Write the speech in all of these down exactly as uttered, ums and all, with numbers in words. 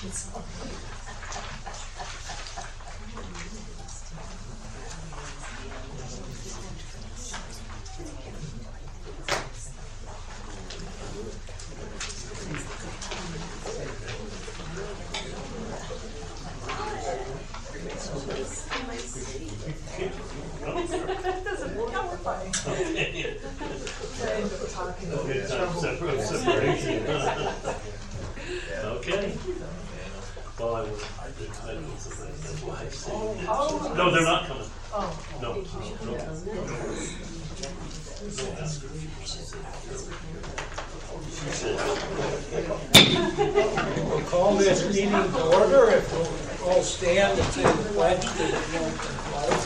Okay. Well, I will. That's why I said. No, they're not coming. Oh. No. No. No. We'll call this meeting to order if we'll all stand and say the pledge to the flag.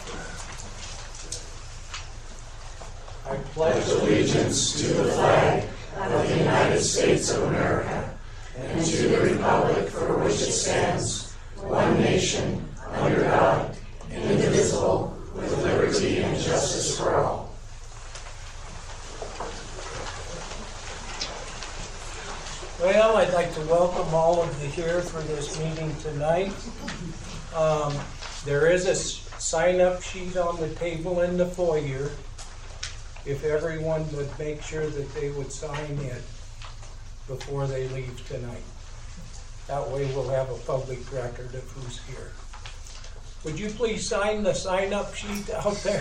I pledge allegiance to the flag of the United States of America and to the republic for which it stands, one nation, under God, indivisible, with liberty and justice for all. Well, I'd like to welcome all of you here for this meeting tonight. Um, there is a sign-up sheet on the table in the foyer. If everyone would make sure that they would sign it before they leave tonight. That way we'll have a public record of who's here. Would you please sign the sign-up sheet out there?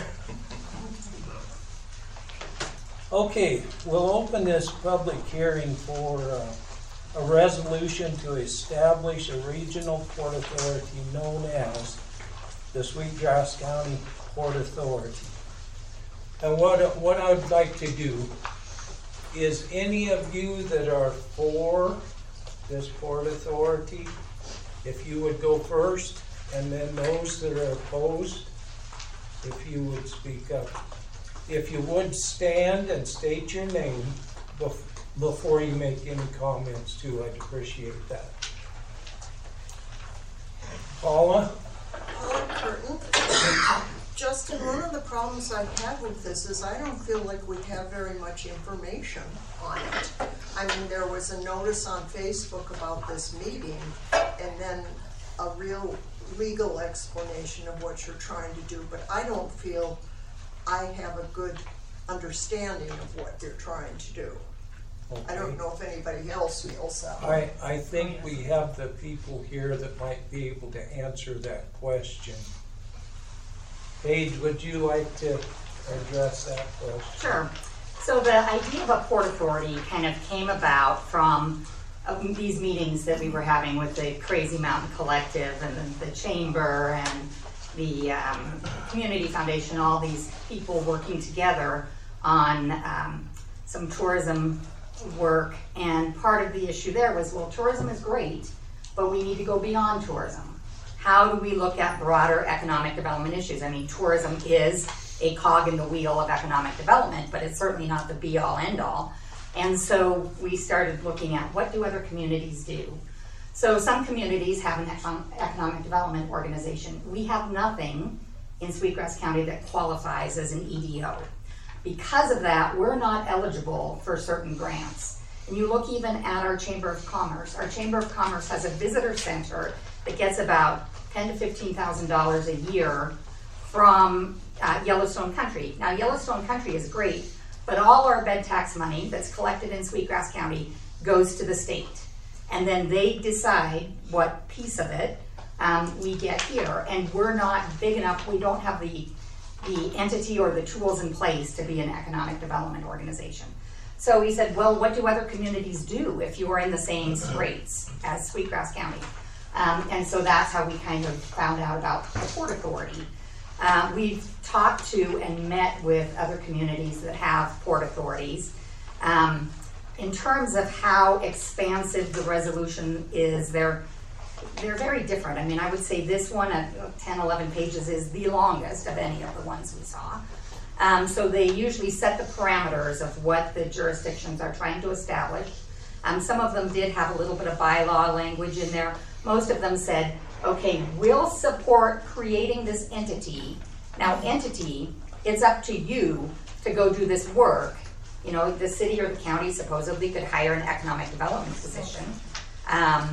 Okay, we'll open this public hearing for uh, a resolution to establish a regional port authority known as the Sweetgrass County Port Authority. And what, what I would like to do is any of you that are for this Port Authority, if you would go first, and then those that are opposed, if you would speak up. If you would stand and state your name bef before you make any comments too, I'd appreciate that. Paula? Paula Curtin. Justin, one of the problems I have with this is I don't feel like we have very much information on it. I mean, there was a notice on Facebook about this meeting and then a real legal explanation of what you're trying to do, but I don't feel I have a good understanding of what you're trying to do. Okay. I don't know if anybody else feels that way. I, I think we have the people here that might be able to answer that question. Paige, would you like to address that question? Sure. So the idea of a port authority kind of came about from uh, these meetings that we were having with the Crazy Mountain Collective and the, the Chamber and the um, Community Foundation, all these people working together on um, some tourism work. And part of the issue there was, well, tourism is great, but we need to go beyond tourism. How do we look at broader economic development issues? I mean, tourism is a cog in the wheel of economic development, but it's certainly not the be-all, end-all. And so we started looking at what do other communities do? So some communities have an economic development organization. We have nothing in Sweetgrass County that qualifies as an E D O. Because of that, we're not eligible for certain grants. And you look even at our Chamber of Commerce. Our Chamber of Commerce has a visitor center that gets about ten to fifteen thousand dollars a year from uh, Yellowstone Country. Now, Yellowstone Country is great, but all our bed tax money that's collected in Sweetgrass County goes to the state. And then they decide what piece of it um, we get here. And we're not big enough, we don't have the, the entity or the tools in place to be an economic development organization. So we said, well, what do other communities do if you are in the same straits as Sweetgrass County? Um, and so that's how we kind of found out about the Port Authority. Uh, we've talked to and met with other communities that have port authorities. Um, in terms of how expansive the resolution is, they're, they're very different. I mean, I would say this one at ten, eleven pages is the longest of any of the ones we saw. Um, so they usually set the parameters of what the jurisdictions are trying to establish. Um, some of them did have a little bit of bylaw language in there. Most of them said, okay, we'll support creating this entity. Now, entity, it's up to you to go do this work. You know, the city or the county supposedly could hire an economic development position. Um,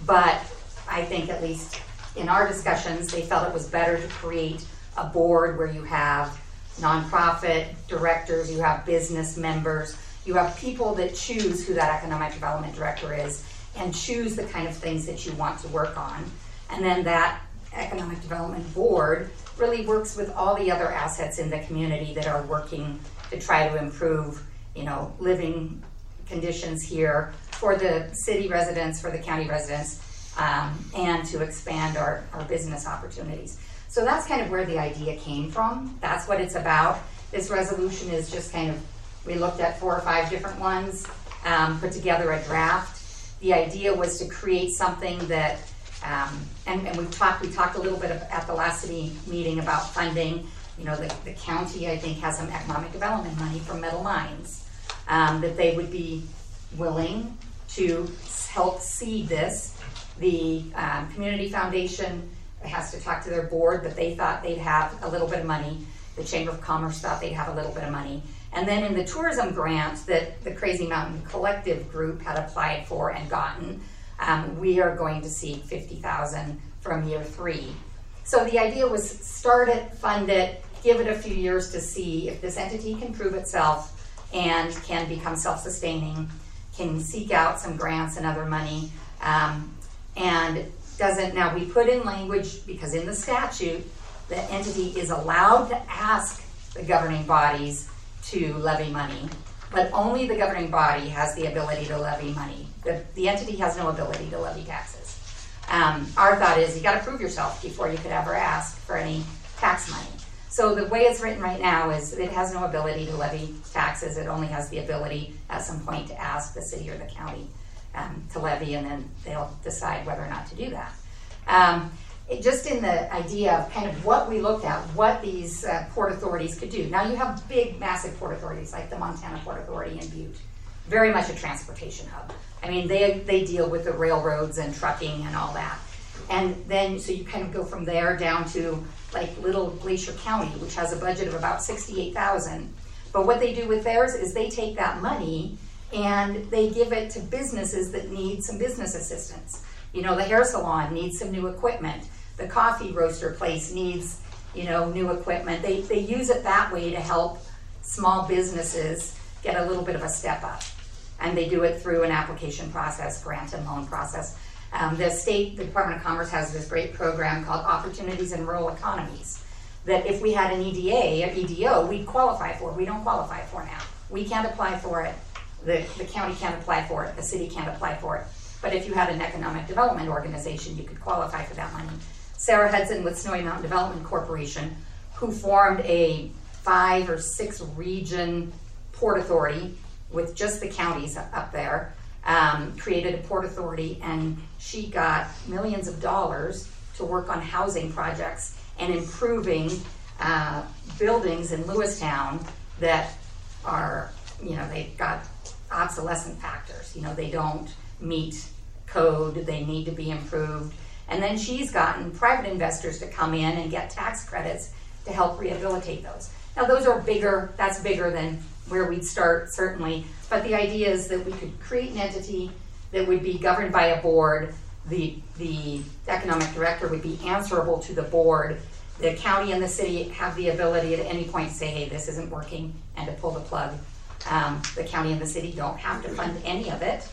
But I think, at least in our discussions, they felt it was better to create a board where you have nonprofit directors, you have business members, you have people that choose who that economic development director is and choose the kind of things that you want to work on. And then that economic development board really works with all the other assets in the community that are working to try to improve, you know, living conditions here for the city residents, for the county residents, um, and to expand our, our business opportunities. So that's kind of where the idea came from. That's what it's about. This resolution is just kind of, we looked at four or five different ones, um, put together a draft. The idea was to create something that, um, and, and we talked, we talked a little bit of, at the last city meeting about funding. You know, the, the county, I think, has some economic development money from Metal Mines, um, that they would be willing to help seed this. The um, Community Foundation has to talk to their board, but they thought they'd have a little bit of money. The Chamber of Commerce thought they'd have a little bit of money. And then in the tourism grant that the Crazy Mountain Collective group had applied for and gotten, um, we are going to seek fifty thousand dollars from year three. So the idea was start it, fund it, give it a few years to see if this entity can prove itself and can become self-sustaining, can seek out some grants and other money, um, and doesn't, now we put in language, because in the statute, the entity is allowed to ask the governing bodies to levy money, but only the governing body has the ability to levy money. The, the entity has no ability to levy taxes. Um, our thought is you gotta prove yourself before you could ever ask for any tax money. So the way it's written right now is it has no ability to levy taxes. It only has the ability at some point to ask the city or the county um, to levy, and then they'll decide whether or not to do that. Um, it, just in the idea of kind of what we looked at, what these uh, port authorities could do. Now you have big, massive port authorities like the Montana Port Authority in Butte, very much a transportation hub. I mean, they, they deal with the railroads and trucking and all that. And then, so you kind of go from there down to like Little Glacier County, which has a budget of about sixty-eight thousand dollars. But what they do with theirs is they take that money and they give it to businesses that need some business assistance. You know, the hair salon needs some new equipment. The coffee roaster place needs, you know, new equipment. They, they use it that way to help small businesses get a little bit of a step up. And they do it through an application process, grant and loan process. Um, the state, the Department of Commerce has this great program called Opportunities in Rural Economies that if we had an E D A or E D O, we'd qualify for. We don't qualify for now. We can't apply for it. The, the county can't apply for it. The city can't apply for it. But if you had an economic development organization, you could qualify for that money. Sarah Hudson with Snowy Mountain Development Corporation, who formed a five or six region port authority with just the counties up there, um, created a port authority, and she got millions of dollars to work on housing projects and improving uh, buildings in Lewistown that are, you know, they've got obsolescent factors. You know, they don't meet code, they need to be improved. And then she's gotten private investors to come in and get tax credits to help rehabilitate those. Now those are bigger, that's bigger than where we'd start, certainly, but the idea is that we could create an entity that would be governed by a board. The, the economic director would be answerable to the board. The county and the city have the ability at any point to say, hey, this isn't working, and to pull the plug. Um, the county and the city don't have to fund any of it.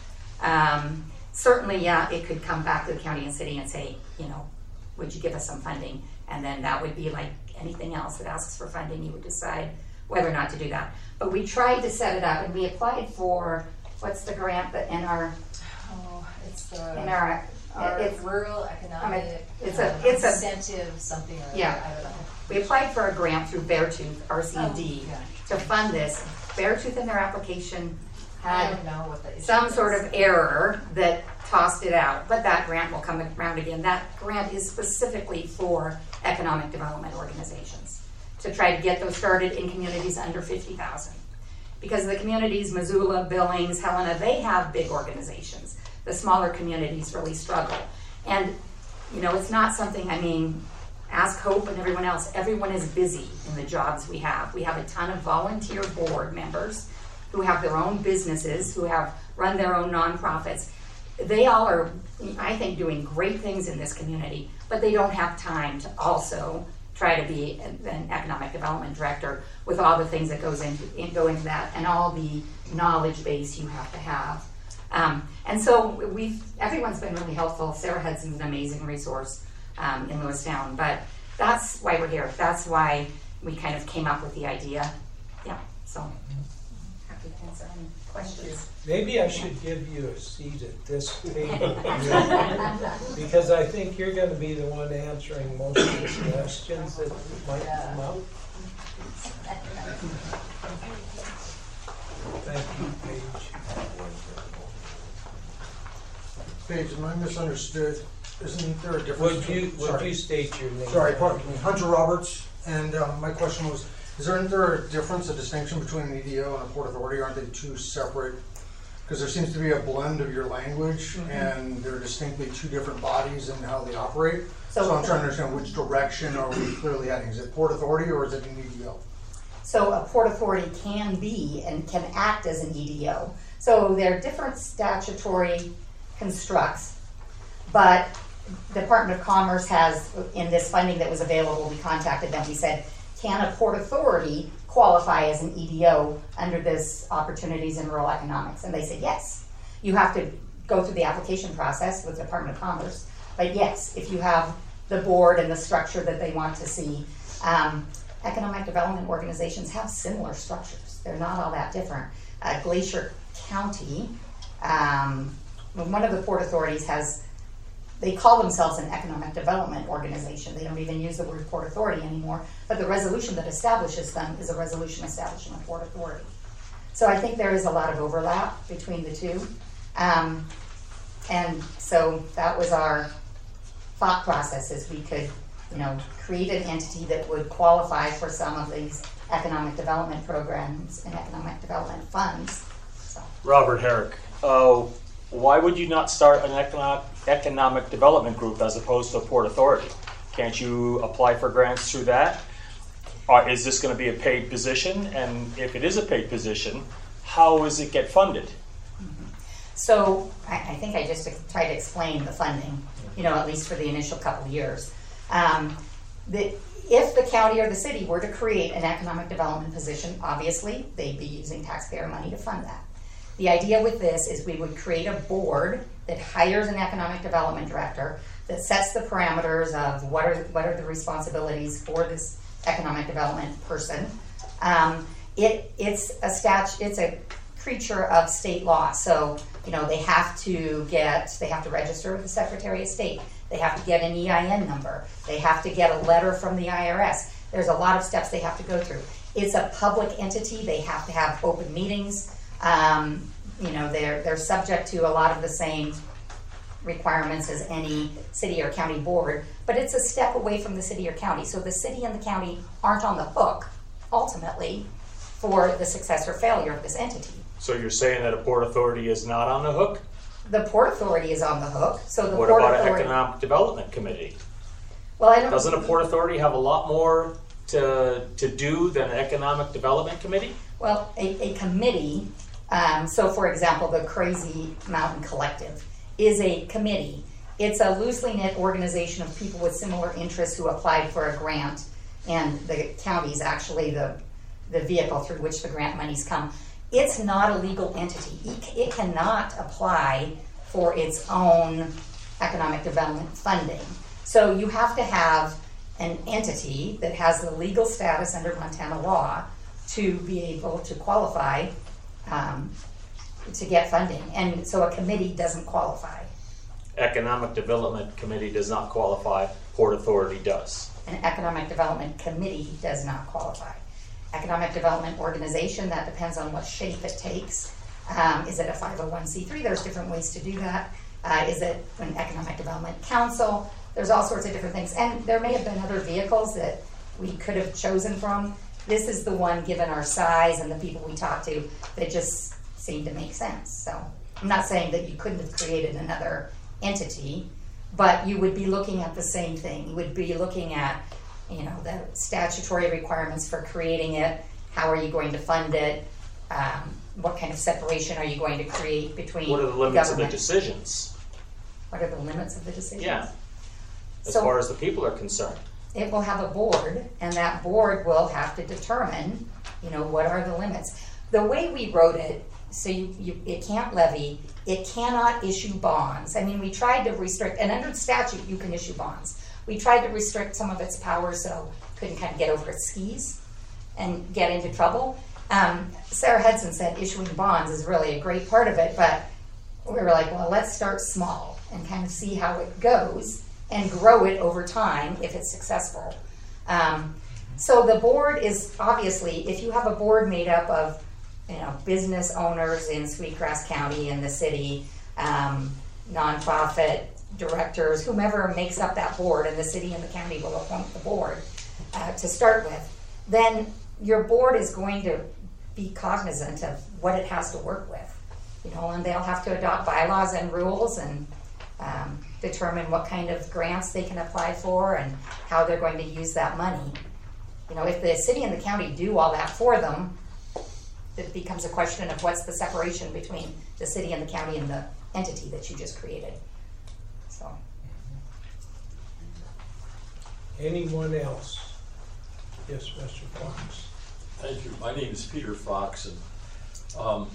Um, certainly, yeah, it could come back to the county and city and say, you know, would you give us some funding? And then that would be like anything else that asks for funding, you would decide whether or not to do that. But we tried to set it up, and we applied for, what's the grant that in our, Oh, it's the, in our, our it's, rural economic it's a- um, it's a- incentive something or other, Yeah. I don't know. we applied for a grant through Beartooth, R C D, Oh, yeah. to fund this. Beartooth in their application I had don't know what the issue some is. sort of error that tossed it out, but that grant will come around again. That grant is specifically for economic development organizations to try to get those started in communities under fifty thousand. Because the communities, Missoula, Billings, Helena, they have big organizations. The smaller communities really struggle. And, you know, it's not something, I mean, ask Hope and everyone else, everyone is busy in the jobs we have. We have a ton of volunteer board members who have their own businesses, who have run their own nonprofits. they all are, I think, doing great things in this community, but they don't have time to also try to be an, an economic development director with all the things that goes into, in, go into that and all the knowledge base you have to have. Um, and so we've, everyone's been really helpful. Sarah Hudson's an amazing resource um, in Lewistown, but that's why we're here. That's why we kind of came up with the idea. Yeah, so happy to answer any questions. Maybe I should give you a seat at this table, because I think you're going to be the one answering most of the questions that might come up. Thank you, Paige. Paige, am I misunderstood? Isn't there a difference? Would you, between- would sorry. you state your name? Sorry, pardon me. Hunter Roberts, and um, my question was, is there, isn't there a difference, a distinction between an E D O and a Port Authority? Aren't they two separate? Because there seems to be a blend of your language, mm-hmm. and they're distinctly two different bodies and how they operate. So, so I'm trying to understand which direction are we clearly heading? Is it Port Authority or is it an E D O? So a Port Authority can be and can act as an E D O. So they're different statutory constructs, but the Department of Commerce has, in this funding that was available, we contacted them, we said, can a Port Authority qualify as an E D O under this Opportunities in Rural Economics? And they said yes. You have to go through the application process with the Department of Commerce, but yes, if you have the board and the structure that they want to see. Um, economic development organizations have similar structures. They're not all that different. Uh, Glacier County, um, one of the Port Authorities has, they call themselves an economic development organization. They don't even use the word Port Authority anymore, but the resolution that establishes them is a resolution establishing a Port Authority. So I think there is a lot of overlap between the two. Um, and so that was our thought process, is we could, you know, create an entity that would qualify for some of these economic development programs and economic development funds. So. Robert Herrick, uh, why would you not start an economic, economic development group as opposed to a Port Authority? Can't you apply for grants through that? Or is this going to be a paid position? And if it is a paid position, how does it get funded? Mm-hmm. So I, I think I just tried to explain the funding, you know, at least for the initial couple of years. Um, the, if the county or the city were to create an economic development position, obviously they'd be using taxpayer money to fund that. The idea with this is we would create a board that hires an economic development director that sets the parameters of what are what are the responsibilities for this economic development person. Um, it it's a stat it's a creature of state law, so you know they have to get they have to register with the Secretary of State. They have to get an E I N number. They have to get a letter from the I R S. There's a lot of steps they have to go through. It's a public entity. They have to have open meetings. Um, you know, they're they're subject to a lot of the same requirements as any city or county board, but it's a step away from the city or county. So the city and the county aren't on the hook, ultimately, for the success or failure of this entity. So you're saying that a Port Authority is not on the hook? The Port Authority is on the hook. So the What Port about an Authority, Economic Development Committee? well, I don't. Doesn't a Port Authority have a lot more to to do than an Economic Development Committee? Well, a, a committee, um, so for example, the Crazy Mountain Collective is a committee. It's a loosely knit organization of people with similar interests who applied for a grant, and the county is actually the, the vehicle through which the grant monies come. It's not a legal entity. It, it cannot apply for its own economic development funding. So you have to have an entity that has the legal status under Montana law to be able to qualify um, to get funding. And so a committee doesn't qualify. Economic Development Committee does not qualify. Port Authority does. An economic development committee does not qualify. Economic development organization, that depends on what shape it takes. Um, is it a five oh one c three? There's different ways to do that. Uh, is it an economic development council? There's all sorts of different things. And there may have been other vehicles that we could have chosen from. This is the one, given our size and the people we talk to, that just seemed to make sense. So I'm not saying that you couldn't have created another entity, but you would be looking at the same thing. You would be looking at, you know, the statutory requirements for creating it. How are you going to fund it? Um, what kind of separation are you going to create between What are the limits of the government? decisions? What are the limits of the decisions? Yeah. As So- far as the people are concerned. It will have a board, and that board will have to determine, you know, what are the limits. The way we wrote it, so you, you, it can't levy, it cannot issue bonds. I mean, we tried to restrict, and under statute, you can issue bonds. We tried to restrict some of its powers so it couldn't kind of get over its skis and get into trouble. Um, Sarah Hudson said issuing bonds is really a great part of it, but we were like, well, let's start small and kind of see how it goes and grow it over time if it's successful. Um, so the board is obviously, if you have a board made up of, you know, business owners in Sweetgrass County and the city, um, nonprofit directors, whomever makes up that board, and the city and the county will appoint the board uh, to start with, then your board is going to be cognizant of what it has to work with, you know, and they'll have to adopt bylaws and rules and um, determine what kind of grants they can apply for and how they're going to use that money. You know, if the city and the county do all that for them, it becomes a question of what's the separation between the city and the county and the entity that you just created. So, Anyone else? Yes, Mister Fox. Thank you. My name is Peter Fox, and um,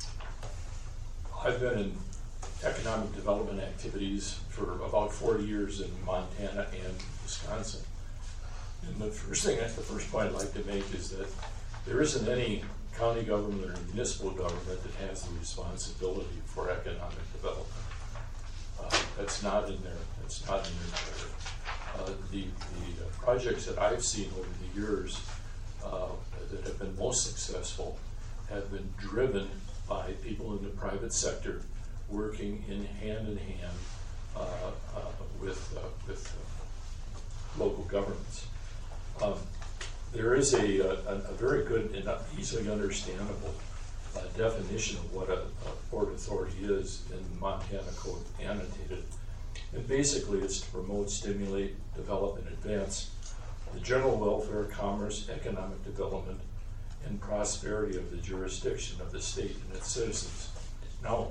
I've been in economic development activities for about forty years in Montana and Wisconsin. And the first thing, the first point I'd like to make is that there isn't any county government or municipal government that has the responsibility for economic development. Uh, that's not in there. That's not in their charter. Uh, the, the uh, projects that I've seen over the years uh, that have been most successful have been driven by people in the private sector working in hand in hand uh, uh, with uh, with uh, local governments. Um, there is a, a, a very good and easily understandable uh, definition of what a, a port authority is in Montana Code annotated. And basically it's to promote, stimulate, develop, and advance the general welfare, commerce, economic development, and prosperity of the jurisdiction of the state and its citizens. Now,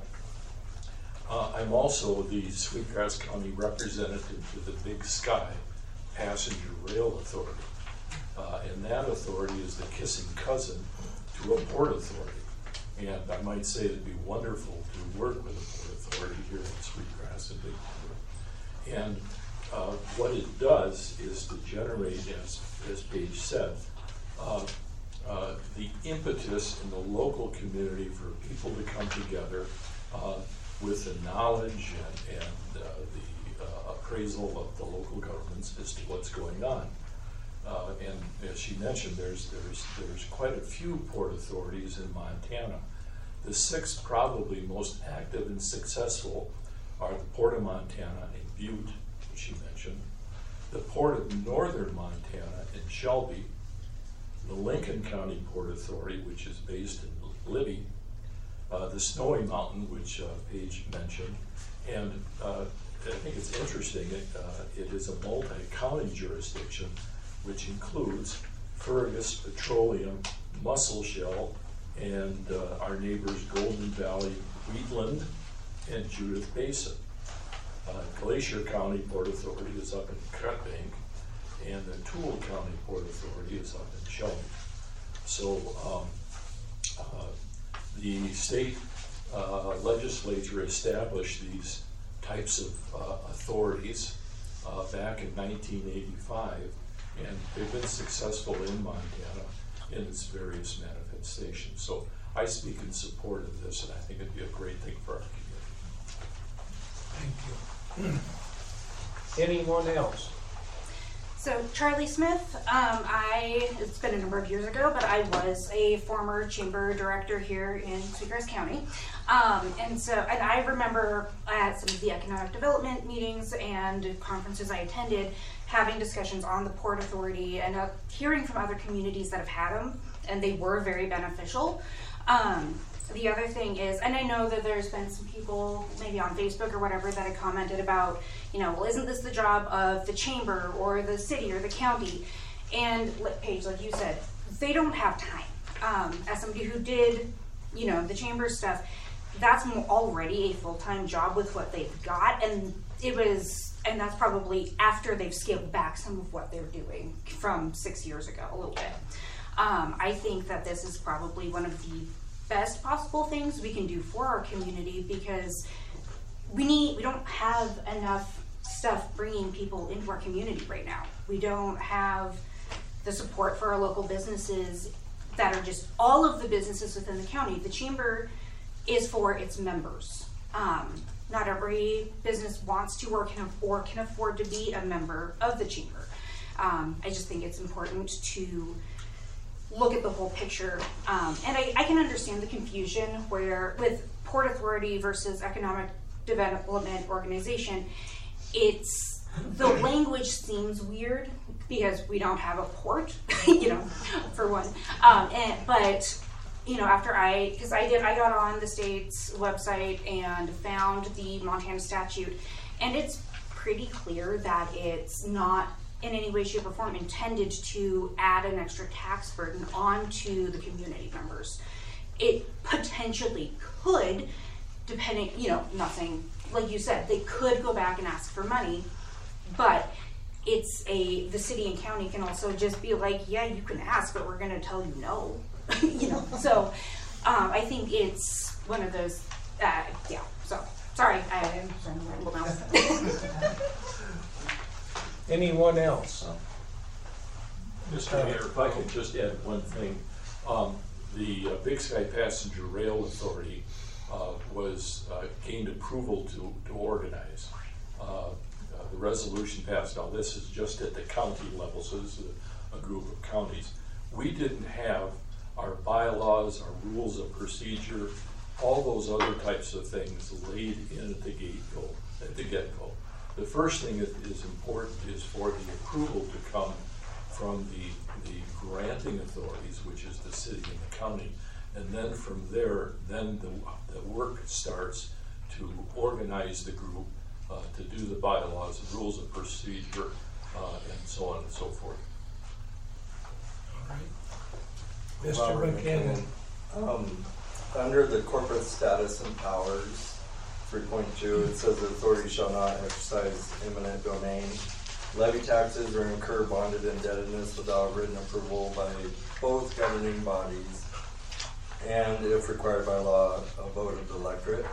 uh, I'm also the Sweetgrass County representative to the Big Sky Passenger Rail Authority. Uh, and that authority is the kissing cousin to a port authority. And I might say it'd be wonderful to work with a port authority here in Sweetgrass and Big River. And uh, what it does is to generate, as, as Paige said, uh, uh, the impetus in the local community for people to come together uh, with the knowledge and, and uh, the uh, appraisal of the local governments as to what's going on. Uh, and as she mentioned, there's, there's, there's quite a few port authorities in Montana. The six probably most active and successful are the Port of Montana in Butte, which she mentioned, the Port of Northern Montana in Shelby, the Lincoln County Port Authority, which is based in Libby, uh, the Snowy Mountain, which uh, Paige mentioned, and uh, I think it's interesting, it, uh, it is a multi-county jurisdiction, which includes Fergus, Petroleum, Musselshell, and uh, our neighbors Golden Valley, Wheatland, and Judith Basin. Uh, Glacier County Port Authority is up in Cut Bank, and the Toole County Port Authority is up in Shelby. So um, uh, the state uh, legislature established these types of uh, authorities uh, back in nineteen eighty-five, and they've been successful in Montana in its various manifestations. So I speak in support of this, and I think it'd be a great thing for our community. Thank you. Anyone else? So Charlie Smith, um, I, it's been a number of years ago, but I was a former chamber director here in Sweetgrass County. Um, and so, and I remember at some of the economic development meetings and conferences I attended, having discussions on the Port Authority and uh, hearing from other communities that have had them, and they were very beneficial. Um, The other thing is, and I know that there's been some people, maybe on Facebook or whatever, that have commented about, you know, well, isn't this the job of the chamber or the city or the county? And Paige, like you said, they don't have time. Um, as somebody who did you know, the chamber stuff, that's mo- already a full-time job with what they've got, and it was, and that's probably after they've scaled back some of what they're doing from six years ago, a little bit. Um, I think that this is probably one of the best possible things we can do for our community, because we need, we don't have enough stuff bringing people into our community right now. We don't have the support for our local businesses that are just all of the businesses within the county. The chamber is for its members. Um, not every business wants to or can, or can afford to be a member of the chamber. Um, I just think it's important to look at the whole picture. Um, and I, I can understand the confusion where with Port Authority versus Economic Development Organization, it's, the language seems weird because we don't have a port, you know, for one. Um, and, but, you know, after I, because I did, I got on the state's website and found the Montana statute, and it's pretty clear that it's not in any way, shape, or form intended to add an extra tax burden onto the community members. It potentially could, depending, you know, nothing, like you said, they could go back and ask for money, but it's a, the city and county can also just be like, yeah, you can ask, but we're gonna tell you no, you know, so um, I think it's one of those, uh, yeah, so, sorry, I'm ramble now. Anyone else? Mister Mayor, if I could just add one thing. Um, the uh, Big Sky Passenger Rail Authority uh, was uh, gained approval to, to organize. Uh, uh, the resolution passed. Now this is just at the county level, so this is a, a group of counties. We didn't have our bylaws, our rules of procedure, all those other types of things laid in at the get-go. At the get-go. The first thing that is important is for the approval to come from the, the granting authorities, which is the city and the county. And then from there, then the, the work starts to organize the group, uh, to do the bylaws, the rules of procedure, uh, and so on and so forth. Mister Robert McKinnon. Um, under the corporate status and powers, three point two, it says the authority shall not exercise eminent domain, levy taxes, or incur bonded indebtedness without written approval by both governing bodies, and if required by law, a vote of the electorate.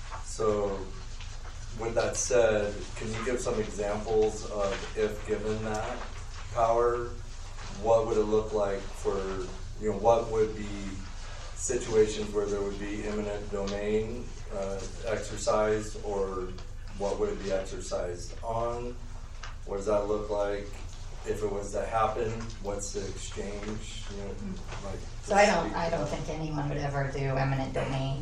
So, with that said, can you give some examples of if given that power, what would it look like for, you know, what would be situations where there would be eminent domain uh, exercised, or what would it be exercised on? What does that look like? If it was to happen, what's the exchange? You know, like, So I don't, I don't think anyone would ever do eminent domain.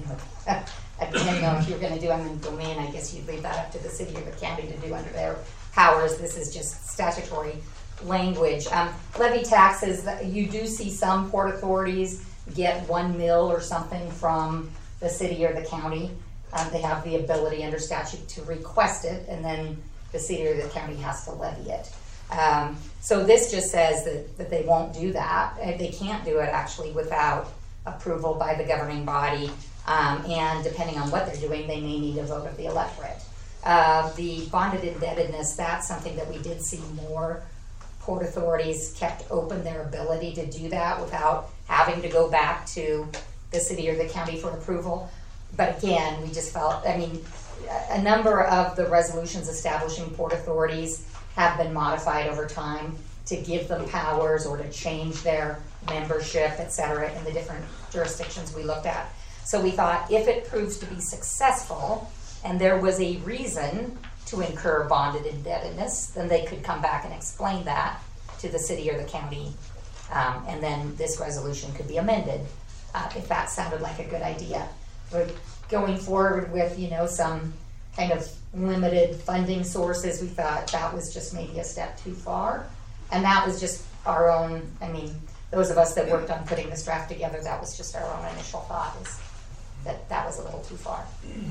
I don't know if you're gonna do eminent domain, I guess you'd leave that up to the city or the county to do under their powers. This is just statutory language. Um, levy taxes, you do see some port authorities get one mil or something from the city or the county. Um, they have the ability under statute to request it, and then the city or the county has to levy it. Um, so this just says that, that they won't do that. They can't do it actually without approval by the governing body, um, and depending on what they're doing, they may need a vote of the electorate. Uh, the bonded indebtedness, that's something that we did see more port authorities kept open their ability to do that without having to go back to the city or the county for approval. But again, we just felt, I mean, a number of the resolutions establishing port authorities have been modified over time to give them powers or to change their membership, et cetera, in the different jurisdictions we looked at. So we thought if it proves to be successful and there was a reason to incur bonded indebtedness, then they could come back and explain that to the city or the county, um, and then this resolution could be amended uh, if that sounded like a good idea. But going forward with, you know, some kind of limited funding sources, we thought that was just maybe a step too far. And that was just our own, I mean, those of us that worked on putting this draft together, that was just our own initial thought, is that that was a little too far.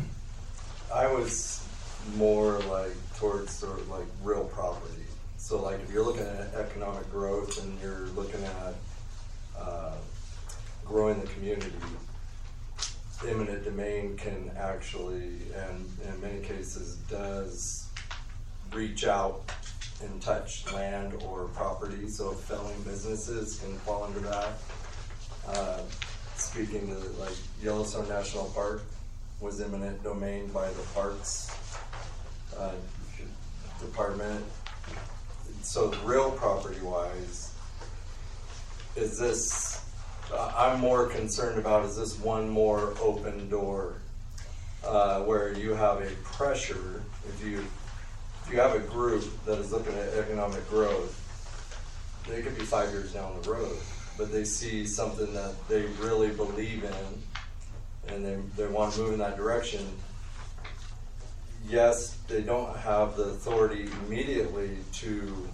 I was more like towards sort of like real property. So like if you're looking at economic growth and you're looking at uh, growing the community, eminent domain can actually, and in many cases does, reach out and touch land or property, so felling businesses can fall under that. Uh, speaking to like Yellowstone National Park was eminent domain by the Parks uh, Department. So real property wise, is this, I'm more concerned about, is this one more open door uh, where you have a pressure, if you if you have a group that is looking at economic growth, they could be five years down the road, but they see something that they really believe in and they, they want to move in that direction. Yes, they don't have the authority immediately to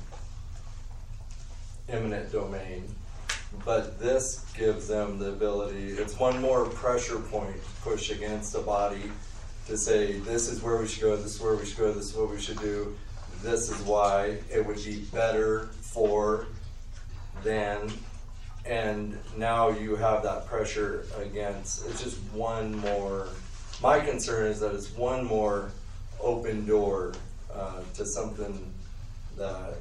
eminent domain, but this gives them the ability, it's one more pressure point to push against a body to say, this is where we should go, this is where we should go, this is what we should do, this is why it would be better for than, and now you have that pressure against, it's just one more, my concern is that it's one more open door uh, to something that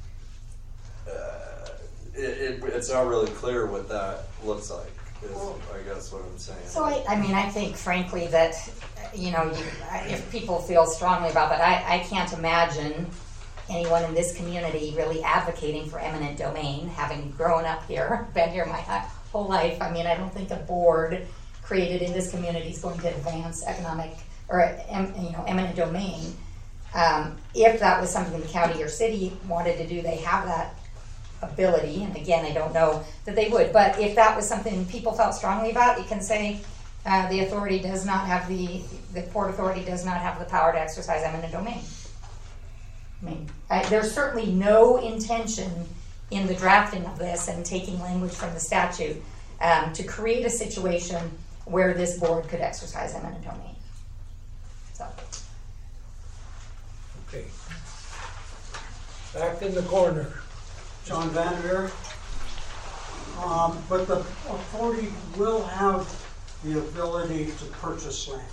uh, it, it, it's not really clear what that looks like, is I guess what I'm saying. So I, I mean, I think frankly that, you know, you, if people feel strongly about that, I, I can't imagine anyone in this community really advocating for eminent domain, having grown up here, been here my whole life. I mean, I don't think a board created in this community is going to advance economic or, you know, eminent domain. Um, if that was something the county or city wanted to do, they have that ability, and again, I don't know that they would, but if that was something people felt strongly about, you can say uh, the authority does not have the, the Port Authority does not have the power to exercise eminent domain. I mean, uh, there's certainly no intention in the drafting of this and taking language from the statute um, to create a situation where this board could exercise eminent domain. So. Okay. Back in the corner. John Vanderveer. Um, but the authority will have the ability to purchase land.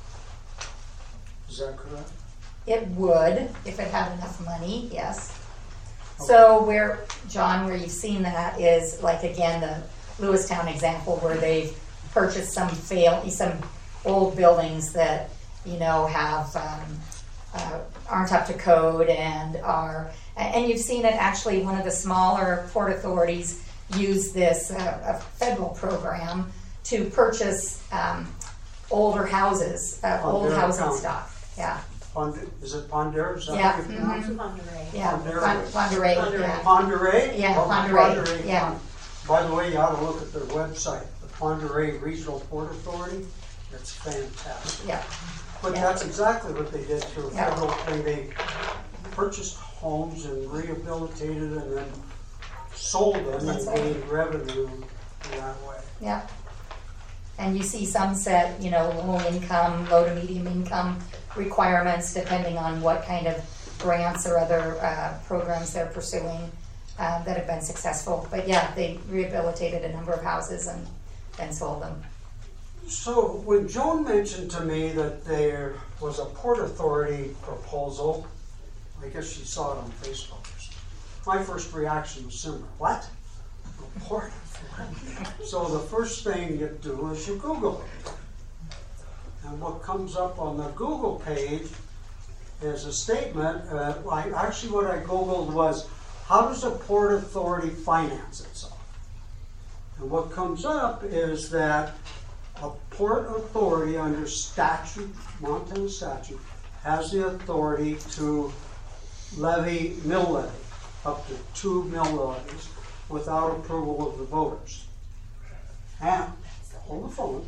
Is that correct? It would, if it had enough money, yes. Okay. So where, John, where you've seen that is like, again, the Lewistown example where they've purchased some fail, some old buildings that, you know, have, um, uh, aren't up to code and are, and you've seen it actually, one of the smaller port authorities use this uh, a federal program to purchase um, older houses, uh, old housing County. stock. Yeah. Pond, is it Pondere? Is that yeah. what you pronounce mm-hmm. it? Ponderay. Yeah. Ponderay. Ponderay. Ponderay. Yeah. Ponderay? Yeah. Oh, Ponderay. Ponderay. Yeah. By the way, you ought to look at their website, the Ponderay Regional Port Authority. It's fantastic. Yeah. But yeah. that's exactly what they did through a yeah. federal thing. They purchased homes and rehabilitated and then sold them That's and right. gained revenue that way. Yeah. And you see some set, you know, low income, low to medium income requirements depending on what kind of grants or other uh, programs they're pursuing uh, that have been successful. But yeah, they rehabilitated a number of houses and then sold them. So when Joan mentioned to me that there was a Port Authority proposal, I guess she saw it on Facebook. My first reaction was similar. What? A Port Authority? So the first thing you do is you Google it. And what comes up on the Google page is a statement. Uh, I, actually what I Googled was, how does a Port Authority finance itself? And what comes up is that a Port Authority under statute, Montana statute, has the authority to levy mill levy, up to two mill levies, without approval of the voters. And, hold the phone.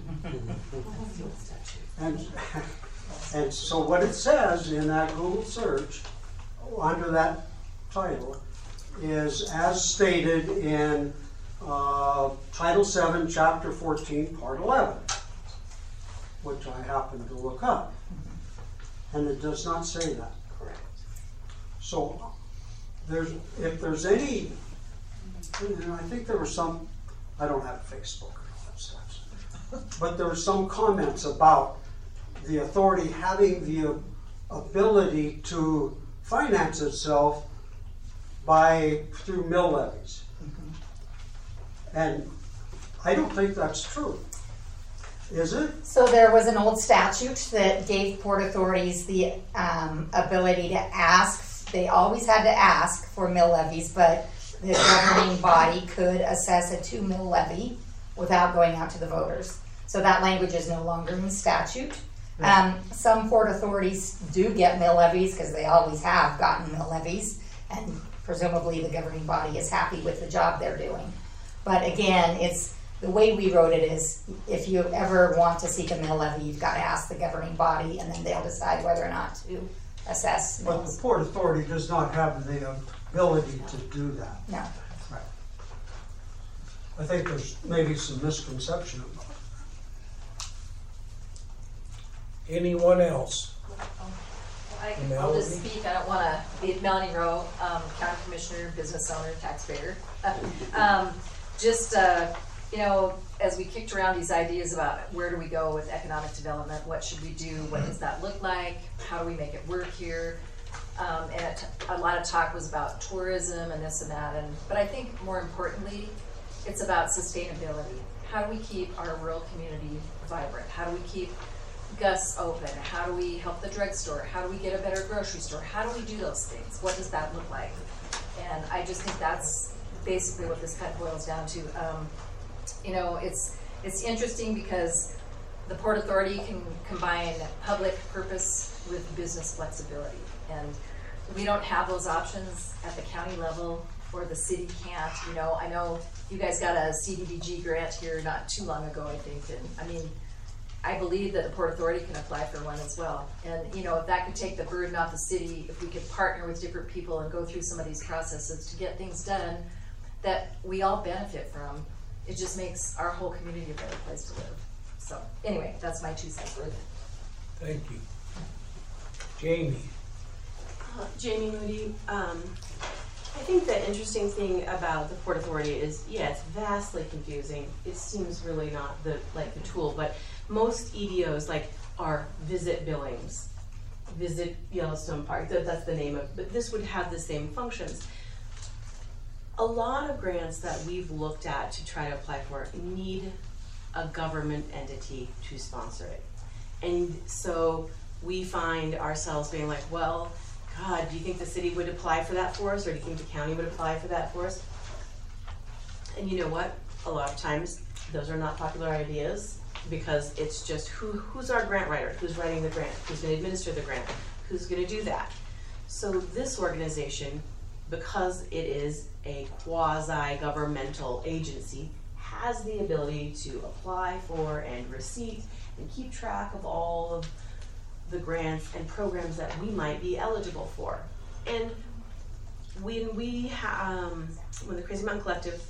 and, and so what it says in that Google search, under that title, is as stated in uh, Title seven, Chapter fourteen, Part eleven, which I happened to look up. And it does not say that. Correct. So, there's if there's any, you know, I think there was some, I don't have Facebook and all that stuff. but there were some comments about the authority having the ability to finance itself by, through mill levies. And I don't think that's true. Is it? So there was an old statute that gave port authorities the um, ability to ask, they always had to ask for mill levies, but the governing body could assess a two mill levy without going out to the voters. So that language is no longer in the statute. Um, some port authorities do get mill levies because they always have gotten mill levies, and presumably the governing body is happy with the job they're doing. But again, it's the way we wrote it is if you ever want to seek a mill levy, you've got to ask the governing body, and then they'll decide whether or not to assess But mills. the Port Authority does not have the ability to do that. No. Right. I think there's maybe some misconception about it. Anyone else? I, I'll just speak. I don't want to be Melanie Rowe, um, County Commissioner, business owner, taxpayer. um, just, uh, you know, as we kicked around these ideas about where do we go with economic development, what should we do, what does that look like, how do we make it work here, um, and it, a lot of talk was about tourism and this and that, and but I think more importantly, it's about sustainability. How do we keep our rural community vibrant? How do we keep Gus open? How do we help the drugstore? How do we get a better grocery store? How do we do those things? What does that look like? And I just think that's basically what this kind of boils down to. Um, you know, it's it's interesting because the Port Authority can combine public purpose with business flexibility, and we don't have those options at the county level, or the city can't. You know, I know you guys got a C D B G grant here not too long ago, I think, and I mean, I believe that the Port Authority can apply for one as well. And, you know, if that could take the burden off the city, if we could partner with different people and go through some of these processes to get things done that we all benefit from, it just makes our whole community a better place to live. So, anyway, that's my two cents worth. Thank you. Jamie. Uh, Jamie Moody. Um, I think the interesting thing about the Port Authority is, yeah, it's vastly confusing. It seems really not the like the tool, but most E D Os like are visit Billings, visit Yellowstone Park. That, that's the name of. But this would have the same functions. A lot of grants that we've looked at to try to apply for need a government entity to sponsor it, and so we find ourselves being like, well, God, do you think the city would apply for that for us, or do you think the county would apply for that for us? And you know what? A lot of times, those are not popular ideas, because it's just who who's our grant writer, who's writing the grant, who's going to administer the grant, who's going to do that. So this organization, because it is a quasi-governmental agency, has the ability to apply for and receive and keep track of all of the grants and programs that we might be eligible for. And when we ha- um, when the Crazy Mountain Collective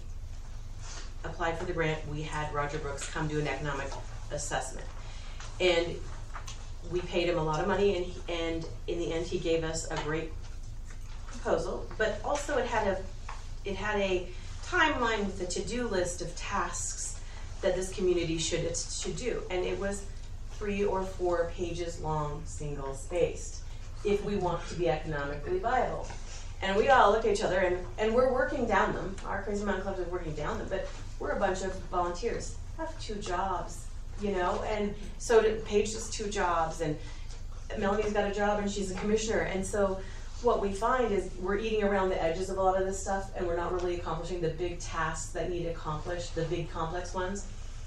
applied for the grant, we had Roger Brooks come do an economic assessment, and we paid him a lot of money, and he, and in the end he gave us a great proposal, but also it had a it had a timeline with a to-do list of tasks that this community should should do, and it was three or four pages long, single spaced, if we want to be economically viable. And we all look at each other, and, and we're working down them. Our Crazy Mountain Club is working down them, but we're a bunch of volunteers. I have two jobs, you know, and so did Paige has two jobs, and Melanie's got a job, and she's a commissioner. And so what we find is we're eating around the edges of a lot of this stuff, and we're not really accomplishing the big tasks that need accomplished, the big complex ones.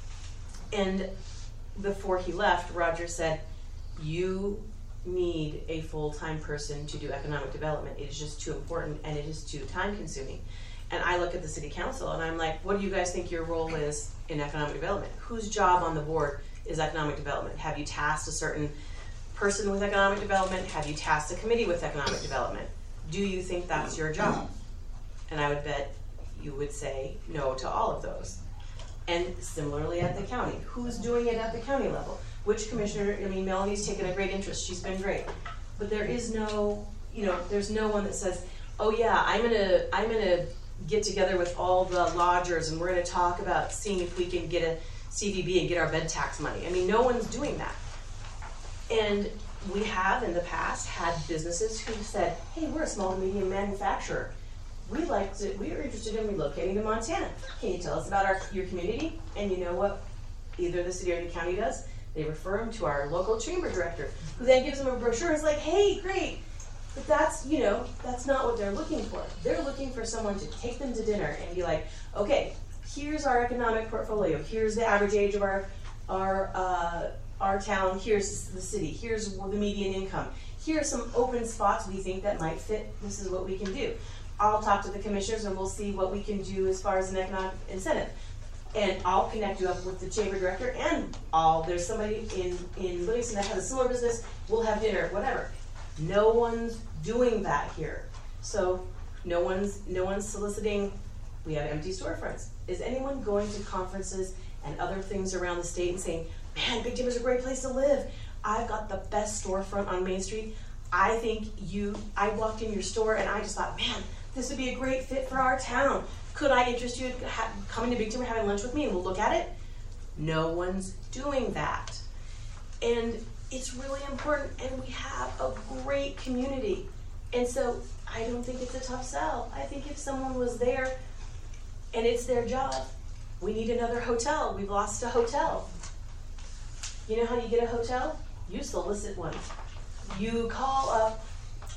And before he left, Roger said, you need a full-time person to do economic development. It is just too important, and it is too time-consuming. And I look at the city council, and I'm like, what do you guys think your role is in economic development? Whose job on the board is economic development? Have you tasked a certain person with economic development? Have you tasked a committee with economic development? Do you think that's your job? And I would bet you would say no to all of those. And similarly at the county, who's doing it at the county level? Which commissioner? I mean, Melanie's taken a great interest. She's been great, but there is no, you know, there's no one that says, "Oh yeah, I'm gonna, I'm gonna get together with all the lodgers, and we're gonna talk about seeing if we can get a C V B and get our bed tax money. I mean, no one's doing that. And we have in the past had businesses who said, hey, we're a small to medium manufacturer. We like to, we are interested in relocating to Montana. Can you tell us about our your community? And you know what either the city or the county does? They refer them to our local chamber director, who then gives them a brochure. It's like, hey, great. But that's, you know, that's not what they're looking for. They're looking for someone to take them to dinner and be like, okay, here's our economic portfolio. Here's the average age of our our uh, our town. Here's the city. Here's the median income. Here are some open spots we think that might fit. This is what we can do. I'll talk to the commissioners and we'll see what we can do as far as an economic incentive. And I'll connect you up with the chamber director, and I'll, there's somebody in, in Livingston that has a similar business. We'll have dinner, whatever. No one's doing that here. So no one's no one's soliciting. We have empty storefronts. Is anyone going to conferences and other things around the state and saying, man, Big Timber's a great place to live. I've got the best storefront on Main Street. I think you, I walked in your store and I just thought, man, this would be a great fit for our town. Could I interest you in ha- coming to Big Timber, having lunch with me, and we'll look at it? No one's doing that. And it's really important, and we have a great community. And so I don't think it's a tough sell. I think if someone was there and it's their job, we need another hotel. We've lost a hotel. You know how you get a hotel? You solicit one. You call up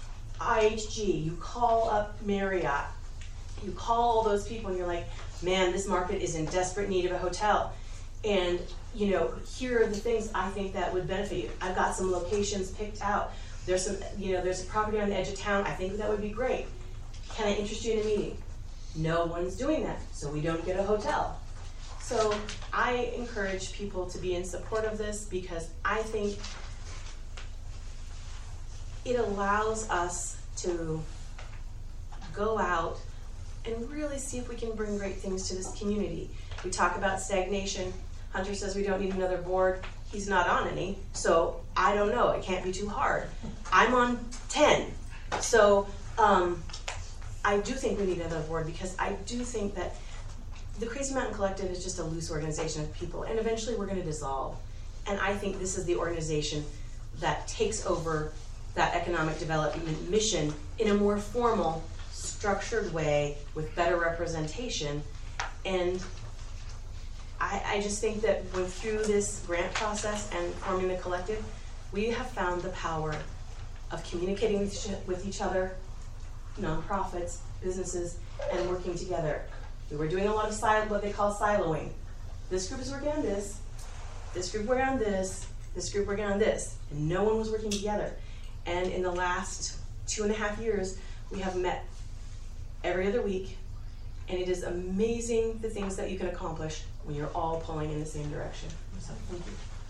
I H G, you call up Marriott, you call all those people and you're like, man, this market is in desperate need of a hotel. And, you know, here are the things I think that would benefit you. I've got some locations picked out. There's some, you know, there's a property on the edge of town. I think that would be great. Can I interest you in a meeting? No one's doing that, so we don't get a hotel. So I encourage people to be in support of this because I think it allows us to go out and really see if we can bring great things to this community. We talk about stagnation. Hunter says we don't need another board. He's not on any, so I don't know. It can't be too hard. I'm on ten. So um, I do think we need another board because I do think that the Crazy Mountain Collective is just a loose organization of people, and eventually we're going to dissolve. And I think this is the organization that takes over that economic development mission in a more formal, structured way with better representation. And I, I just think that when through this grant process and forming the collective, we have found the power of communicating with each, with each other, nonprofits, businesses, and working together. We were doing a lot of silo, what they call siloing. This group is working on this, this group working on this, this group working on this, and no one was working together. And in the last two and a half years, we have met every other week, and it is amazing the things that you can accomplish when you're all pulling in the same direction. So, thank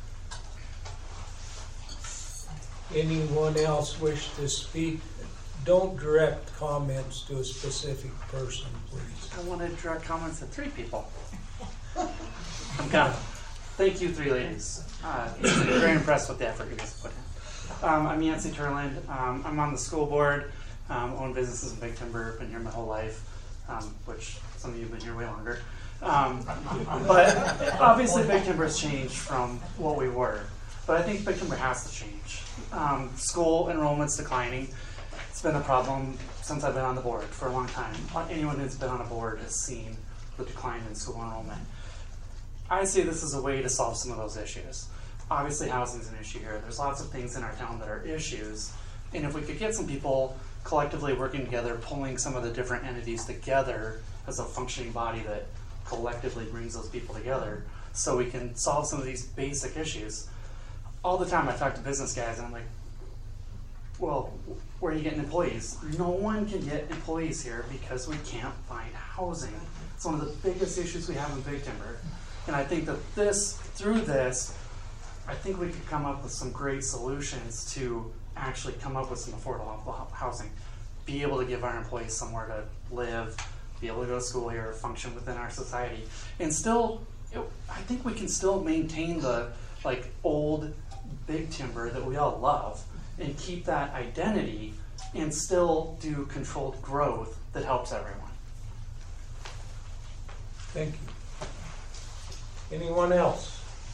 you. Anyone else wish to speak? Don't direct comments to a specific person, please. I want to direct comments at three people. I'm kind of, thank you, three ladies. Uh, very impressed with the effort you guys put in. Um, I'm Yancey Turland. Um, I'm on the school board. Um, own businesses in Big Timber. Been here my whole life, um, which some of you have been here way longer. Um, but obviously, Big Timber has changed from what we were. But I think Big Timber has to change. Um, school enrollment's declining. It's been a problem since I've been on the board for a long time. Anyone who's been on a board has seen the decline in school enrollment. I see this as a way to solve some of those issues. Obviously, housing is an issue here. There's lots of things in our town that are issues. And if we could get some people collectively working together, pulling some of the different entities together as a functioning body that collectively brings those people together so we can solve some of these basic issues. All the time I talk to business guys and I'm like, well, where are you getting employees? No one can get employees here because we can't find housing. It's one of the biggest issues we have in Big Timber. And I think that this, through this, I think we could come up with some great solutions to actually come up with some affordable housing, be able to give our employees somewhere to live, be able to go to school here, function within our society, and still, it, I think we can still maintain the like old Big Timber that we all love and keep that identity and still do controlled growth that helps everyone. Thank you. Anyone else?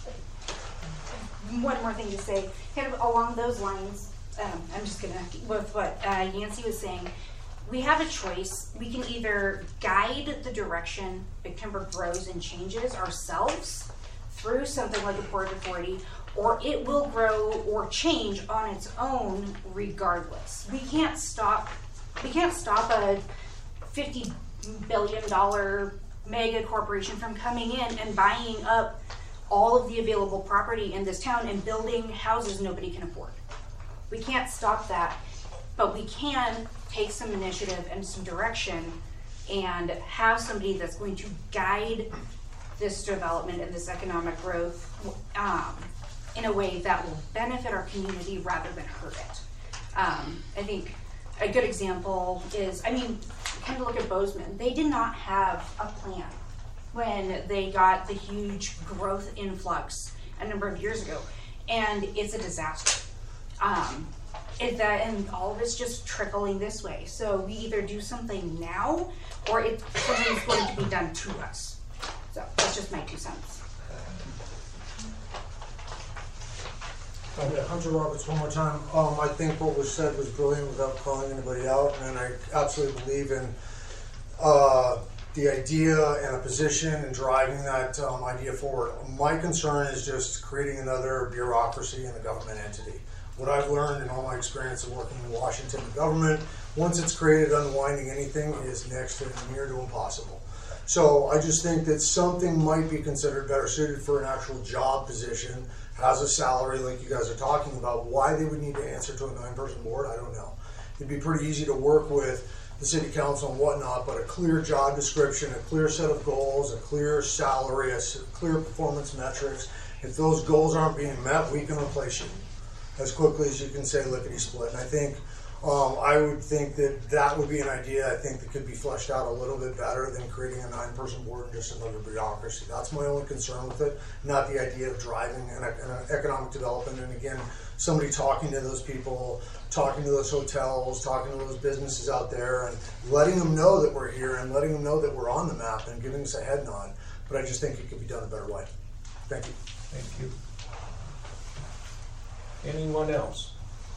One more thing to say, kind of along those lines, um, I'm just gonna, with what uh, Yancy was saying, we have a choice. We can either guide the direction Big Timber grows and changes ourselves through something like a Port Authority, or it will grow or change on its own regardless. We can't stop, we can't stop a fifty billion dollar mega corporation from coming in and buying up all of the available property in this town and building houses nobody can afford. We can't stop that, but we can take some initiative and some direction and have somebody that's going to guide this development and this economic growth um, in a way that will benefit our community rather than hurt it. Um, I think a good example is, I mean, kind of look at Bozeman. They did not have a plan when they got the huge growth influx a number of years ago, and it's a disaster. Um, it, that, and all of it's just trickling this way. So we either do something now, or it, something's going to be done to us. So that's just my two cents. Okay, Hunter Roberts, one more time. Um, I think what was said was brilliant without calling anybody out, and I absolutely believe in uh, the idea and a position and driving that um, idea forward. My concern is just creating another bureaucracy in a government entity. What I've learned in all my experience of working in Washington government, once it's created, unwinding anything is next to near to impossible. So I just think that something might be considered better suited for an actual job position, has a salary like you guys are talking about. Why they would need to answer to a nine-person board, I don't know. It'd be pretty easy to work with the city council and whatnot, but a clear job description, a clear set of goals, a clear salary, a clear performance metrics. If those goals aren't being met, we can replace you as quickly as you can say lickety-split. And I think Um, I would think that that would be an idea I think that could be fleshed out a little bit better than creating a nine-person board and just another bureaucracy. That's my only concern with it, not the idea of driving an, an economic development. And again, somebody talking to those people, talking to those hotels, talking to those businesses out there and letting them know that we're here and letting them know that we're on the map and giving us a head nod. But I just think it could be done a better way. Thank you. Thank you. Anyone else?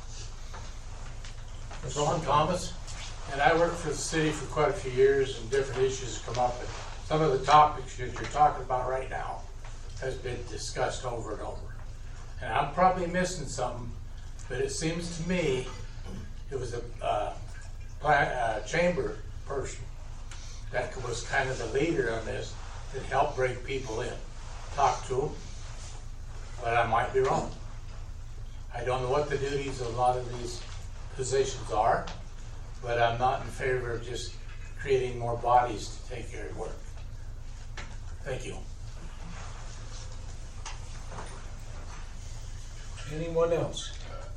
Ron Thomas, and I worked for the city for quite a few years, and different issues come up, and some of the topics that you're talking about right now has been discussed over and over. And I'm probably missing something, but it seems to me it was a uh, plant, uh, chamber person that was kind of the leader on this that helped bring people in. Talk to them, but I might be wrong. I don't know what the duties of a lot of these positions are, but I'm not in favor of just creating more bodies to take care of work. Thank you. Anyone else?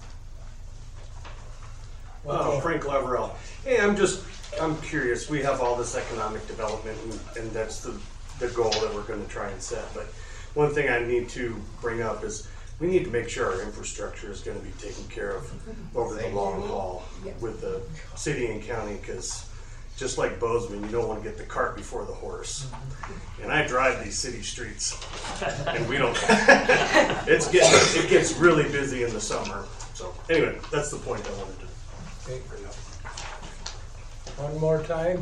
Oh, Frank Leverell. Hey, I'm just, I'm curious. We have all this economic development, and, and that's the, the goal that we're going to try and set. But one thing I need to bring up is we need to make sure our infrastructure is going to be taken care of over the long haul with the city and county, because just like Bozeman, you don't want to get the cart before the horse. And I drive these city streets, and we don't. It's getting, it gets really busy in the summer. So anyway, that's the point I wanted to Okay. bring up. One more time.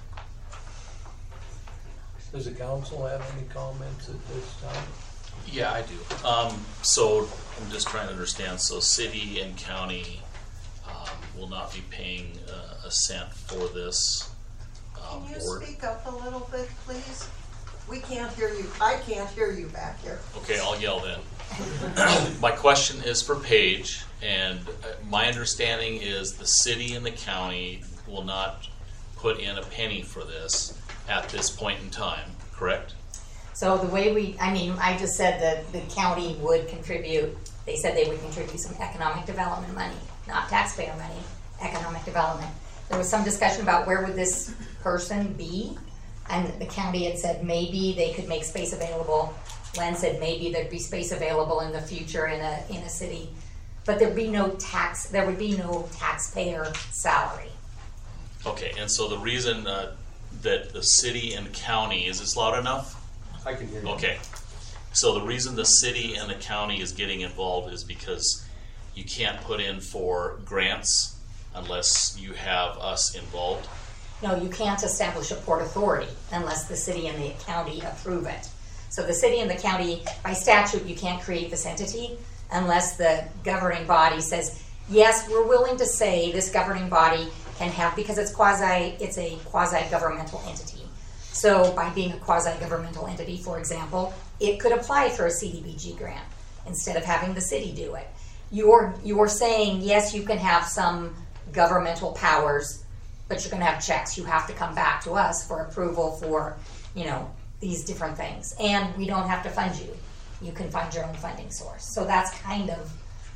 Does the council have any comments at this time? Yeah, I do. Um, so I'm just trying to understand. So city and county um, will not be paying uh, a cent for this uh, Can you board. speak up a little bit, please? We can't hear you. I can't hear you back here. Okay, I'll yell then. My question is for Paige, and my understanding is the city and the county will not put in a penny for this at this point in time, correct? So the way we, I mean, I just said that the county would contribute, they said they would contribute some economic development money, not taxpayer money, economic development. There was some discussion about where would this person be, and the county had said maybe they could make space available. Len said maybe there'd be space available in the future in a in a city, but there'd be no tax, there would be no taxpayer salary. Okay, and so the reason uh, that the city and county, is this loud enough? I can hear you. Okay. So the reason the city and the county is getting involved is because you can't put in for grants unless you have us involved. No, you can't establish a port authority unless the city and the county approve it. So the city and the county, by statute, you can't create this entity unless the governing body says, yes, we're willing to say this governing body can have, because it's quasi, it's a quasi-governmental entity. So by being a quasi-governmental entity, for example, it could apply for a C D B G grant instead of having the city do it. You're, you're saying, yes, you can have some governmental powers, but you're going to have checks. You have to come back to us for approval for, you know, these different things. And we don't have to fund you. You can find your own funding source. So that's kind of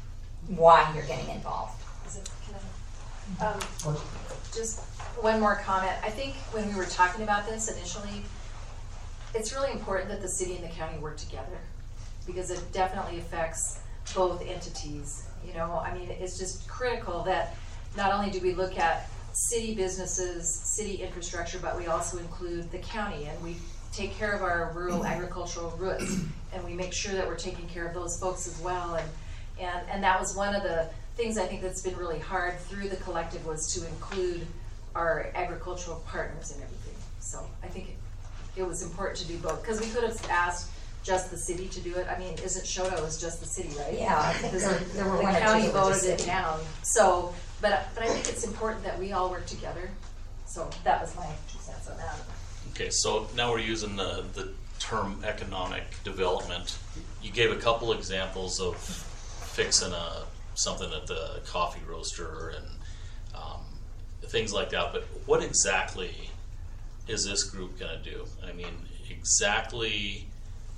why you're getting involved. Is it, can I, um, just one more comment. I think when we were talking about this initially, it's really important that the city and the county work together because it definitely affects both entities. You know, I mean, it's just critical that not only do we look at city businesses, city infrastructure, but we also include the county and we take care of our rural agricultural roots and we make sure that we're taking care of those folks as well. And, and, and that was one of the things I think that's been really hard through the collective was to include our agricultural partners and everything. So I think it, it was important to do both because we could have asked just the city to do it. I mean, isn't Shoto is just the city, right? Yeah, I think there, there were the one or county two that were voted just it city. down. So, but but I think it's important that we all work together. So that was my two cents on that. Okay, so now we're using the, the term economic development. You gave a couple examples of fixing a something at the coffee roaster and um, things like that, but what exactly is this group going to do? I mean, exactly,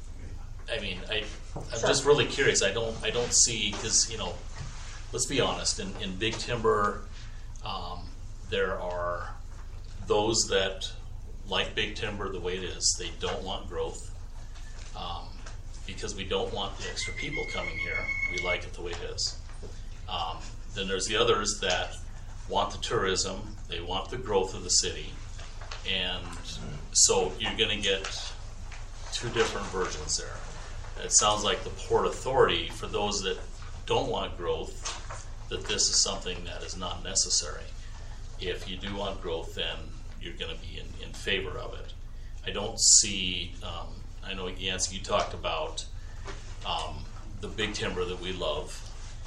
I mean, I, I'm Sure. just really curious. I don't, I don't see, because, you know, let's be honest, in, in Big Timber, um, there are those that like Big Timber the way it is. They don't want growth um, because we don't want the extra people coming here. We like it the way it is. Um, then there's the others that want the tourism, they want the growth of the city, and so you're going to get two different versions there. It sounds like the Port Authority, for those that don't want growth, that this is something that is not necessary. If you do want growth, then you're going to be in, in favor of it. I don't see, um, I know Yancey, you talked about um, the Big Timber that we love.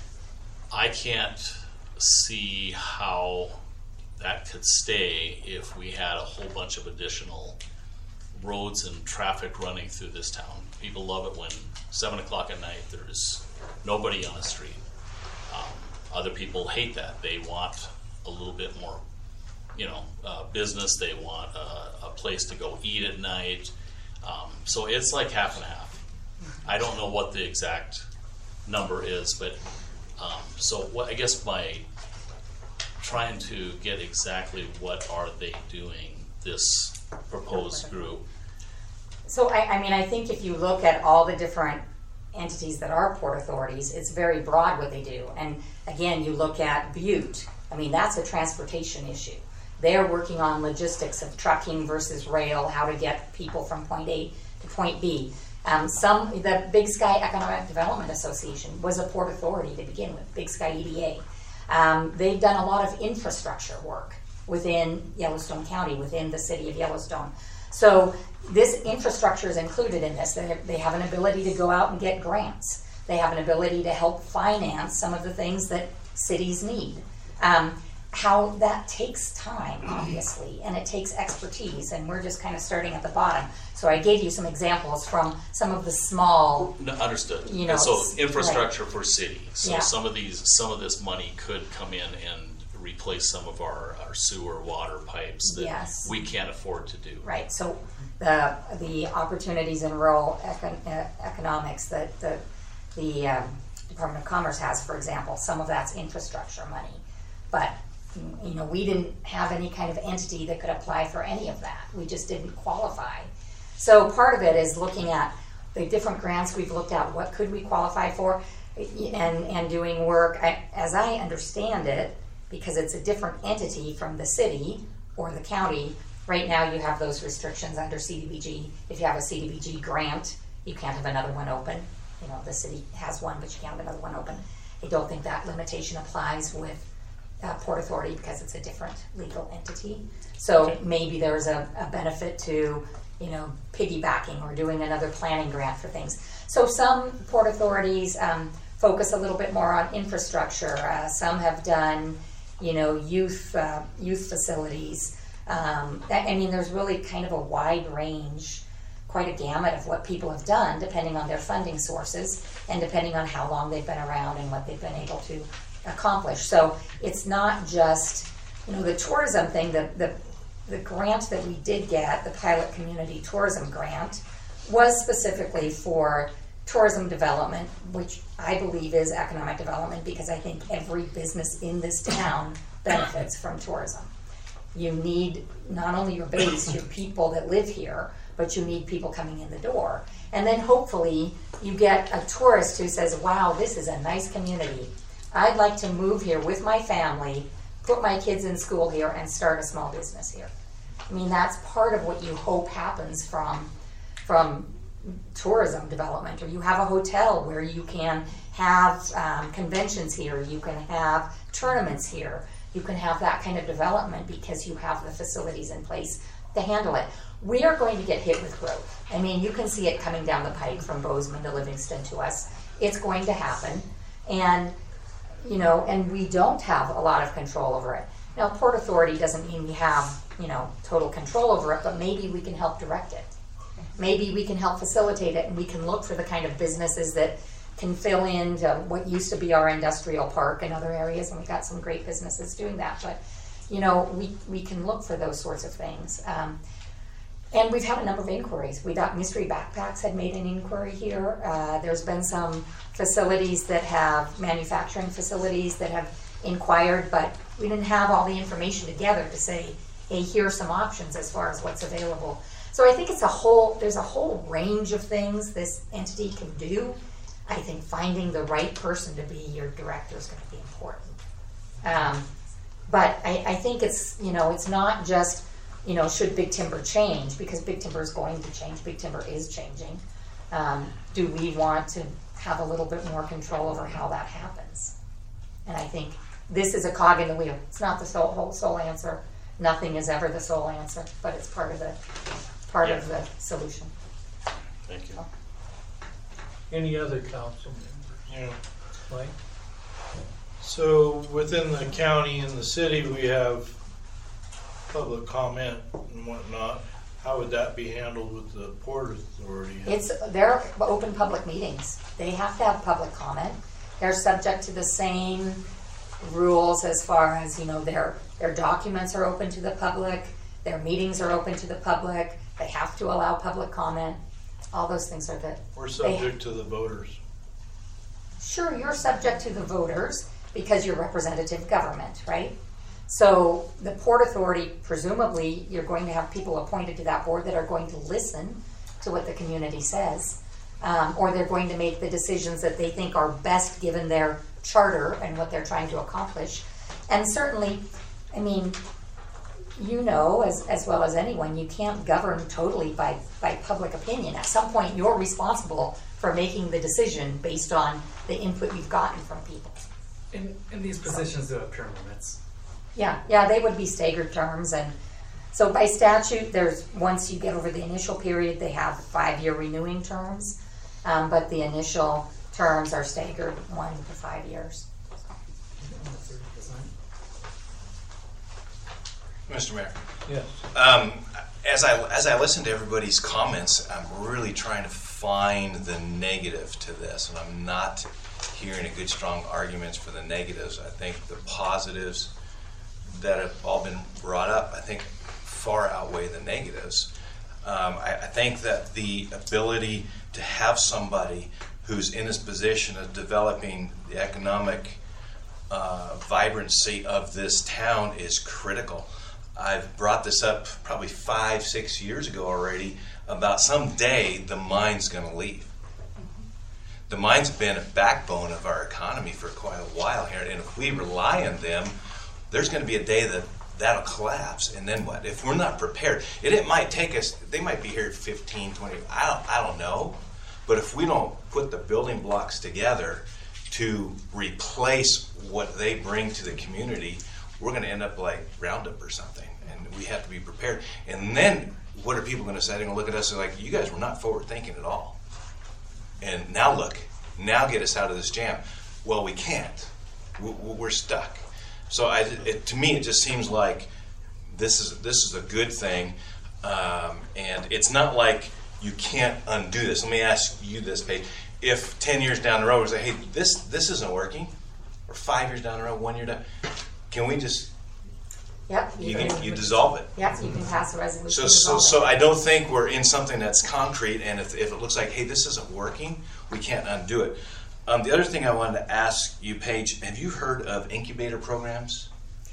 I can't see how that could stay if we had a whole bunch of additional roads and traffic running through this town. People love it when seven o'clock at night there's nobody on the street. Um, other people hate that. They want a little bit more, you know, uh, business. They want a, a place to go eat at night. Um, so it's like half and half. I don't know what the exact number is, but um, so what I guess my trying to get exactly what are they doing, this proposed group. So, I, I mean, I think if you look at all the different entities that are port authorities, it's very broad what they do. And again, you look at Butte, I mean, that's a transportation issue. They're working on logistics of trucking versus rail, how to get people from point A to point B. Um, some, the Big Sky Economic Development Association was a port authority to begin with, Big Sky E D A. Um, they've done a lot of infrastructure work within Yellowstone County, within the city of Yellowstone. So this infrastructure is included in this. They, they have an ability to go out and get grants. They have an ability to help finance some of the things that cities need. Um, how that takes time, obviously, and it takes expertise, and we're just kind of starting at the bottom. So I gave you some examples from some of the small. No, understood. You know, and so s- infrastructure right. for city. So Yeah. some of these, some of this money could come in and replace some of our, our sewer water pipes that Yes. we can't afford to do. Right. So the the opportunities in rural econ- uh, economics that the the um, Department of Commerce has, for example, some of that's infrastructure money, but you know, we didn't have any kind of entity that could apply for any of that. We just didn't qualify. So part of it is looking at the different grants we've looked at, what could we qualify for, and, and doing work. I, as I understand it, because it's a different entity from the city or the county, right now you have those restrictions under C D B G. If you have a C D B G grant, you can't have another one open. You know, the city has one, but you can't have another one open. I don't think that limitation applies with uh, Port Authority because it's a different legal entity. So Okay. maybe there's a, a benefit to, you know, piggybacking or doing another planning grant for things. So some port authorities um, focus a little bit more on infrastructure. Uh, some have done, you know, youth uh, youth facilities. Um, that, I mean, there's really kind of a wide range, quite a gamut of what people have done, depending on their funding sources and depending on how long they've been around and what they've been able to accomplish. So it's not just, you know, the tourism thing. The the the grant that we did get, the Pilot Community Tourism Grant, was specifically for tourism development, which I believe is economic development because I think every business in this town benefits from tourism. You need not only your base, your people that live here, but you need people coming in the door. And then hopefully you get a tourist who says, wow, this is a nice community. I'd like to move here with my family, put my kids in school here, and start a small business here. I mean, that's part of what you hope happens from, from tourism development. Or you have a hotel where you can have um, conventions here, you can have tournaments here, you can have that kind of development because you have the facilities in place to handle it. We are going to get hit with growth. I mean, you can see it coming down the pike from Bozeman to Livingston to us. It's going to happen. And, you know, and we don't have a lot of control over it. Now, Port Authority doesn't mean we have, you know, total control over it, but maybe we can help direct it. Maybe we can help facilitate it, and we can look for the kind of businesses that can fill into what used to be our industrial park and other areas, and we've got some great businesses doing that. But, you know, we, we can look for those sorts of things. Um, and we've had a number of inquiries. We got Mystery Backpacks had made an inquiry here. Uh, there's been some facilities that have, manufacturing facilities that have inquired, but we didn't have all the information together to say, hey, here's some options as far as what's available. So I think it's a whole, there's a whole range of things this entity can do. I think finding the right person to be your director is going to be important. Um, but I, I think it's, you know, it's not just, you know, should Big Timber change, because Big Timber is going to change. Big Timber is changing. Um, do we want to have a little bit more control over how that happens? And I think this is a cog in the wheel. It's not the sole, whole sole answer. Nothing is ever the sole answer, but it's part of the part Yeah. of the solution. Thank you. Any other council members? Yeah. Mike? So within the county and the city, we have public comment and whatnot. How would that be handled with the Port Authority? It's, they're open public meetings. They have to have public comment. They're subject to the same rules as far as, you know, their their documents are open to the public, their meetings are open to the public, they have to allow public comment. All those things are good. We're They- subject to the voters. Sure, you're subject to the voters because you're representative government, right? So the Port Authority, presumably, you're going to have people appointed to that board that are going to listen to what the community says, um, or they're going to make the decisions that they think are best given their charter and what they're trying to accomplish. And certainly, I mean, you know as, as well as anyone, you can't govern totally by, by public opinion. At some point, you're responsible for making the decision based on the input you've gotten from people. And, and these positions do have term limits. Yeah, yeah, they would be staggered terms, and so by statute, there's, once you get over the initial period, they have five-year renewing terms, um, but the initial terms are staggered one to five years. Mister Mayor. Yes. Um, as I as I listen to everybody's comments, I'm really trying to find the negative to this, and I'm not hearing a good, strong arguments for the negatives. I think the positives that have all been brought up, I think, far outweigh the negatives. Um, I, I think that the ability to have somebody who's in this position of developing the economic uh, vibrancy of this town is critical. I've brought this up probably five, six years ago already about someday the mine's going to leave. The mine's been a backbone of our economy for quite a while here, and if we rely on them, there's going to be a day that that'll collapse, and then what? If we're not prepared, it, it might take us, they might be here fifteen, twenty, I don't, I don't know, But if we don't put the building blocks together to replace what they bring to the community, we're going to end up like Roundup or something. And we have to be prepared. And then what are people going to say? They're going to look at us and like, you guys were not forward thinking at all. And now look, now get us out of this jam. Well, we can't. We're stuck. So I, it, to me, it just seems like this is this is a good thing, um, and it's not like you can't undo this. Let me ask you this, Paige: if ten years down the road we say, "Hey, this this isn't working," or five years down the road, one year down, can we just Yep. you can, you dissolve it? Yep. You can pass a resolution. So to so dissolve so it. I don't think we're in something that's concrete, and if if it looks like, hey, this isn't working, we can't undo it. Um, the other thing I wanted to ask you, Paige, have you heard of incubator programs?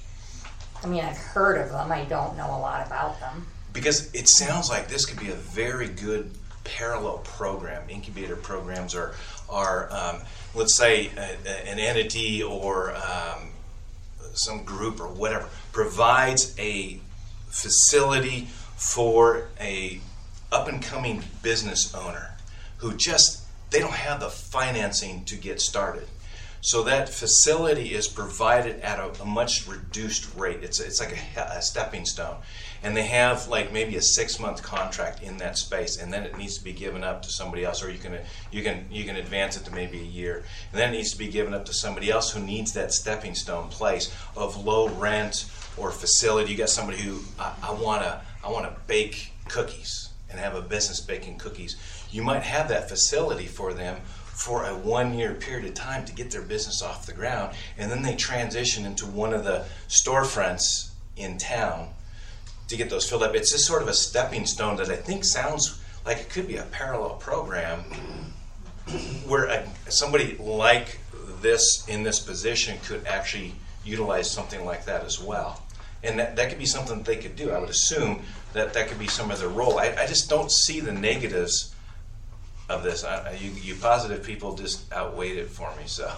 I mean, I've heard of them. I don't know a lot about them. Because it sounds like this could be a very good parallel program. Incubator programs are, are um, let's say, a, a, an entity or um, some group or whatever provides a facility for a up-and-coming business owner who just they don't have the financing to get started. So that facility is provided at a, a much reduced rate. It's it's like a, a stepping stone. And they have like maybe a six-month contract in that space, and then it needs to be given up to somebody else, or you can you can you can advance it to maybe a year. And then it needs to be given up to somebody else who needs that stepping stone place of low rent or facility. You got somebody who I, I wanna I wanna bake cookies and have a business baking cookies. You might have that facility for them for a one-year period of time to get their business off the ground, and then they transition into one of the storefronts in town to get those filled up. It's just sort of a stepping stone that I think sounds like it could be a parallel program where a, somebody like this in this position could actually utilize something like that as well. And that, that could be something that they could do. I would assume that that could be some of their role. I, I just don't see the negatives of this. I, you, you positive people just outweighed it for me. So,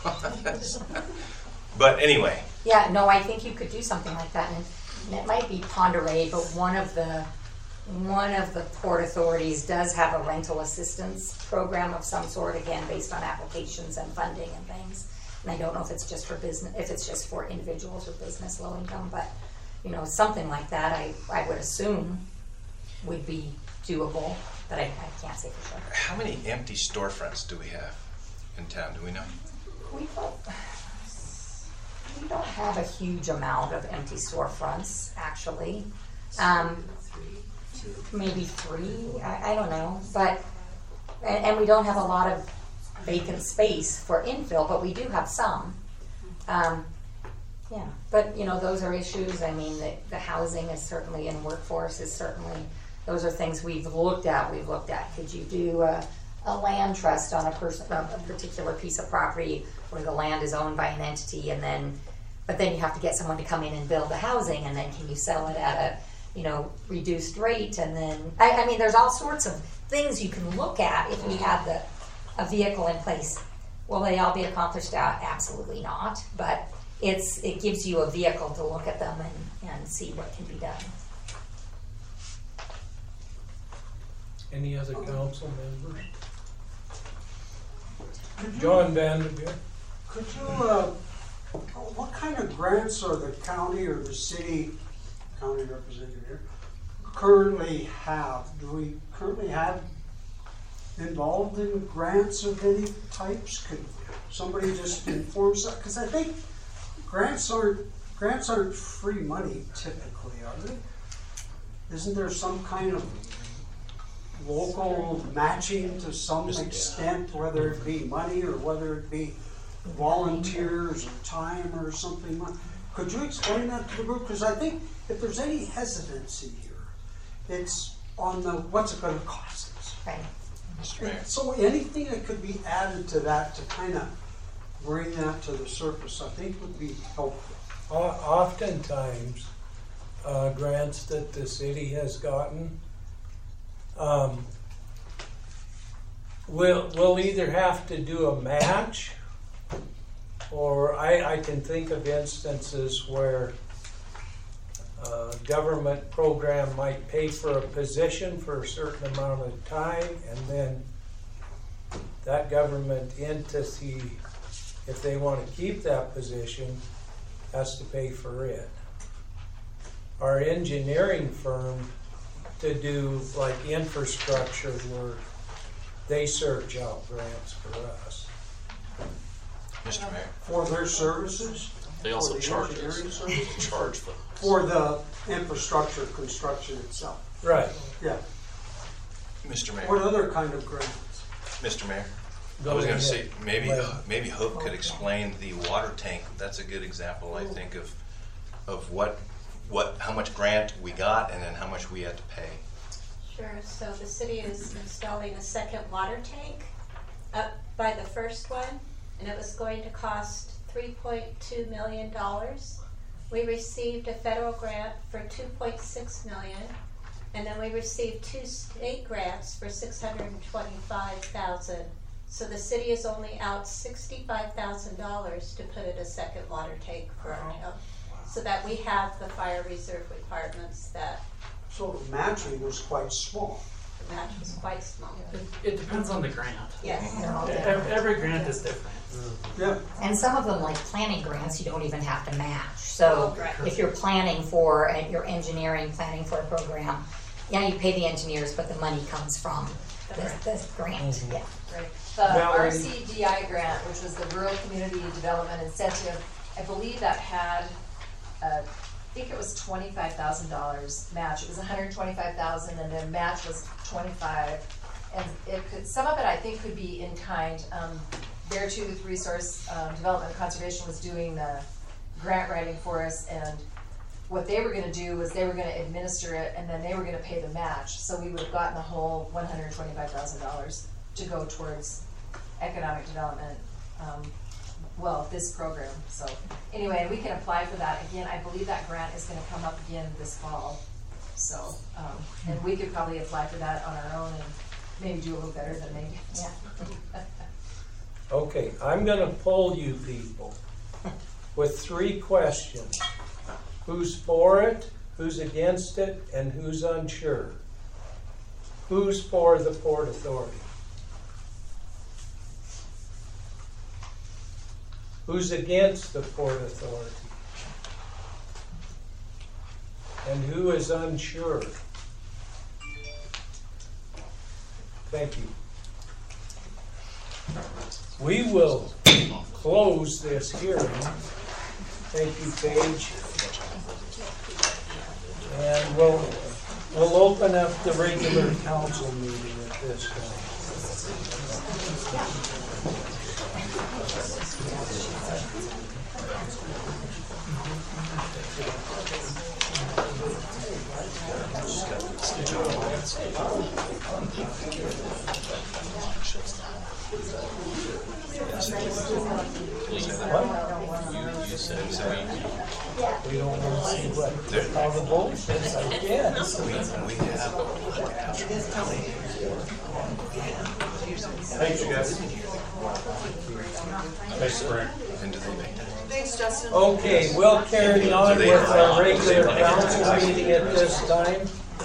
but anyway. Yeah, no, I think you could do something like that, and, and it might be Ponderay, but one of the one of the port authorities does have a rental assistance program of some sort, again based on applications and funding and things. And I don't know if it's just for business, if it's just for individuals or business low income, but you know, something like that, I I would assume would be doable. But I, I can't say for sure. How many empty storefronts do we have in town? Do we know? We don't, we don't have a huge amount of empty storefronts, actually. Um, maybe three, I, I don't know. But and, and we don't have a lot of vacant space for infill, but we do have some. Um, yeah, but you know, those are issues. I mean, the, the housing is certainly, and workforce is certainly. Those are things we've looked at. We've looked at. Could you do a, a land trust on a person, a particular piece of property where the land is owned by an entity, and then, but then you have to get someone to come in and build the housing, and then can you sell it at a, you know, reduced rate? And then, I, I mean, there's all sorts of things you can look at if we had the a vehicle in place. Will they all be accomplished? Uh, absolutely not. But it's it gives you a vehicle to look at them and, and see what can be done. Any other council members? John Vanderbilt. Could you, uh, what kind of grants are the county or the city, county representative here, currently have? Do we currently have involved in grants of any types? Could somebody just inform us? Because I think grants aren't, grants aren't free money typically, are they? Isn't there some kind of local matching to some extent, whether it be money or whether it be volunteers or time or something? Could you explain that to the group? Because I think if there's any hesitancy here, it's on the what's it going to cost us. Right. So anything that could be added to that to kind of bring that to the surface, I think would be helpful. Oftentimes, uh, grants that the city has gotten, Um, we'll, we'll either have to do a match, or I, I can think of instances where a government program might pay for a position for a certain amount of time, and then that government entity, if they want to keep that position, has to pay for it. Our engineering firm to do like infrastructure work, they search out grants for us. Mister Mayor. For their services? They also For the charge engineering us. services? Charge for For the infrastructure construction itself? Right. Yeah. Mister Mayor. What other kind of grants? Mister Mayor. Go I was going to ahead. say, maybe, Well- maybe Hope could explain the water tank. That's a good example, I think, of, of what, what, how much grant we got and then how much we had to pay. Sure, so the city is installing a second water tank up by the first one, and it was going to cost three point two million dollars. We received a federal grant for two point six million dollars, and then we received two state grants for six hundred twenty-five thousand dollars. So the city is only out sixty-five thousand dollars to put in a second water tank for our town, so that we have the fire reserve requirements that So the matching was quite small. the match was quite small. It, it depends on the grant. Yes. Every, every grant is different. Yeah. And some of them, like planning grants, you don't even have to match. So Oh, right. if you're planning for, uh, your engineering, planning for a program, yeah, you pay the engineers, but the money comes from the, the grant, yeah. Right. The Valerie. R C D I grant, which was the Rural Community Development Incentive, I believe that had, uh, I think it was twenty-five thousand dollars match. It was one hundred twenty-five thousand dollars, and the match was twenty-five. And it could, some of it I think could be in kind. Um, Beartooth Resource um, Development Conservation was doing the grant writing for us, and what they were gonna do was they were gonna administer it, and then they were gonna pay the match. So we would have gotten the whole one hundred twenty-five thousand dollars to go towards economic development, um, well, this program. So anyway, we can apply for that. Again, I believe that grant is gonna come up again this fall. So, um, and we could probably apply for that on our own and maybe do a little better than they did. Yeah. Okay, I'm gonna poll you people with three questions. Who's for it, who's against it, and who's unsure? Who's for the Port Authority? Who's against the Port Authority? And who is unsure? Thank you. We will close this hearing. Thank you, Paige. And we'll, we'll open up the regular council meeting at this You said We don't want to see what, how the vote is, I guess. we, we have. Thanks, you guys. Thanks, Frank. Thanks, Justin. Okay, we'll carry on with our regular council meeting at this time.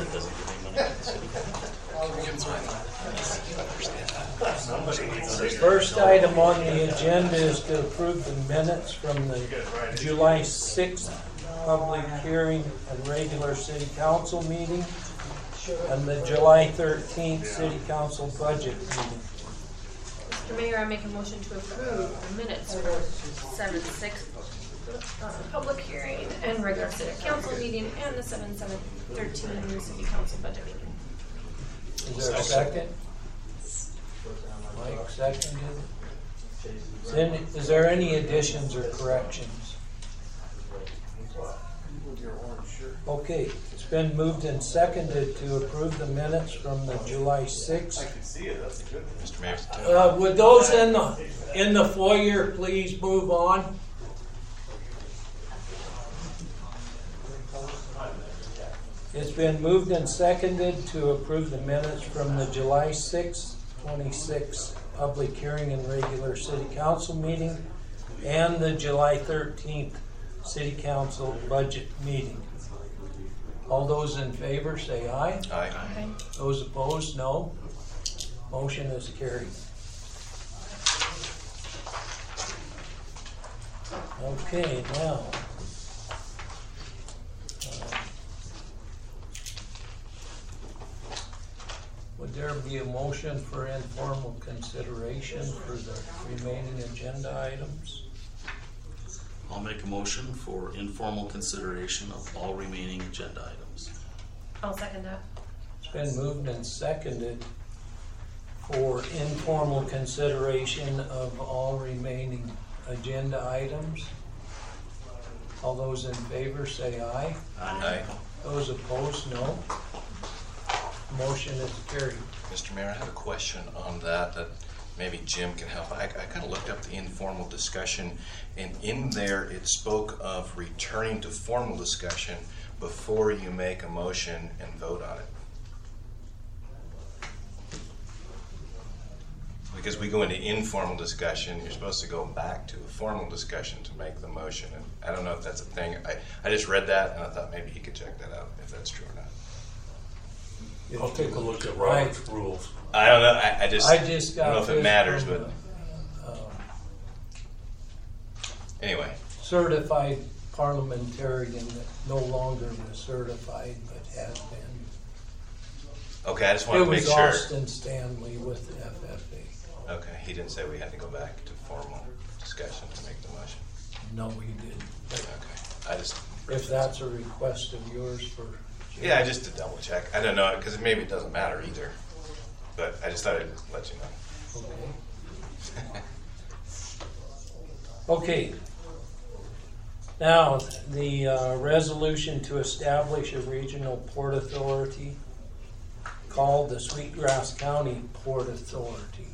First item on the agenda is to approve the minutes from the July sixth public hearing and regular city council meeting and the July thirteenth city council budget meeting. Mister Mayor, I make a motion to approve the minutes for seven six uh, public hearing and regular city council meeting and the seven seven thirteen city council budget meeting. Is there a second? Mike seconded. Is any- Is there any additions or corrections? Okay, it's been moved and seconded to approve the minutes from the July sixth. I can see it, that's good. Mister Mayor. Uh, would those in the, in the foyer please move on? It's been moved and seconded to approve the minutes from the July sixth, twenty-six public hearing and regular city council meeting and the July thirteenth city council budget meeting. All those in favor say aye. Aye. Those opposed, no. Motion is carried. Okay, now. uh, Would there be a motion for informal consideration for the remaining agenda items? I'll make a motion for informal consideration of all remaining agenda items. I'll second that. It's been moved and seconded for informal consideration of all remaining agenda items. All those in favor say aye. Aye. Those opposed, no. Motion is carried. Mister Mayor, I have a question on that that maybe Jim can help. I, I kind of looked up the informal discussion, and in there it spoke of returning to formal discussion before you make a motion and vote on it. Because we go into informal discussion, you're supposed to go back to a formal discussion to make the motion. And I don't know if that's a thing. I, I just read that and I thought maybe he could check that out if that's true or not. I'll take a look at Robert's rules. I don't know. I, I just I just I don't know got if it this matters, from, but uh, um, anyway. certified parliamentarian that no longer was certified but has been. Okay, I just wanted to make It sure. was Austin Stanley with the F F A. Okay, he didn't say we had to go back to formal discussion to make the motion. No, he didn't. Okay, I just. If that's a request of yours for. Yeah, just to double check. I don't know, because maybe it doesn't matter either. But I just thought I'd let you know. Okay. Okay. Now, the uh, resolution to establish a regional port authority called the Sweetgrass County Port Authority.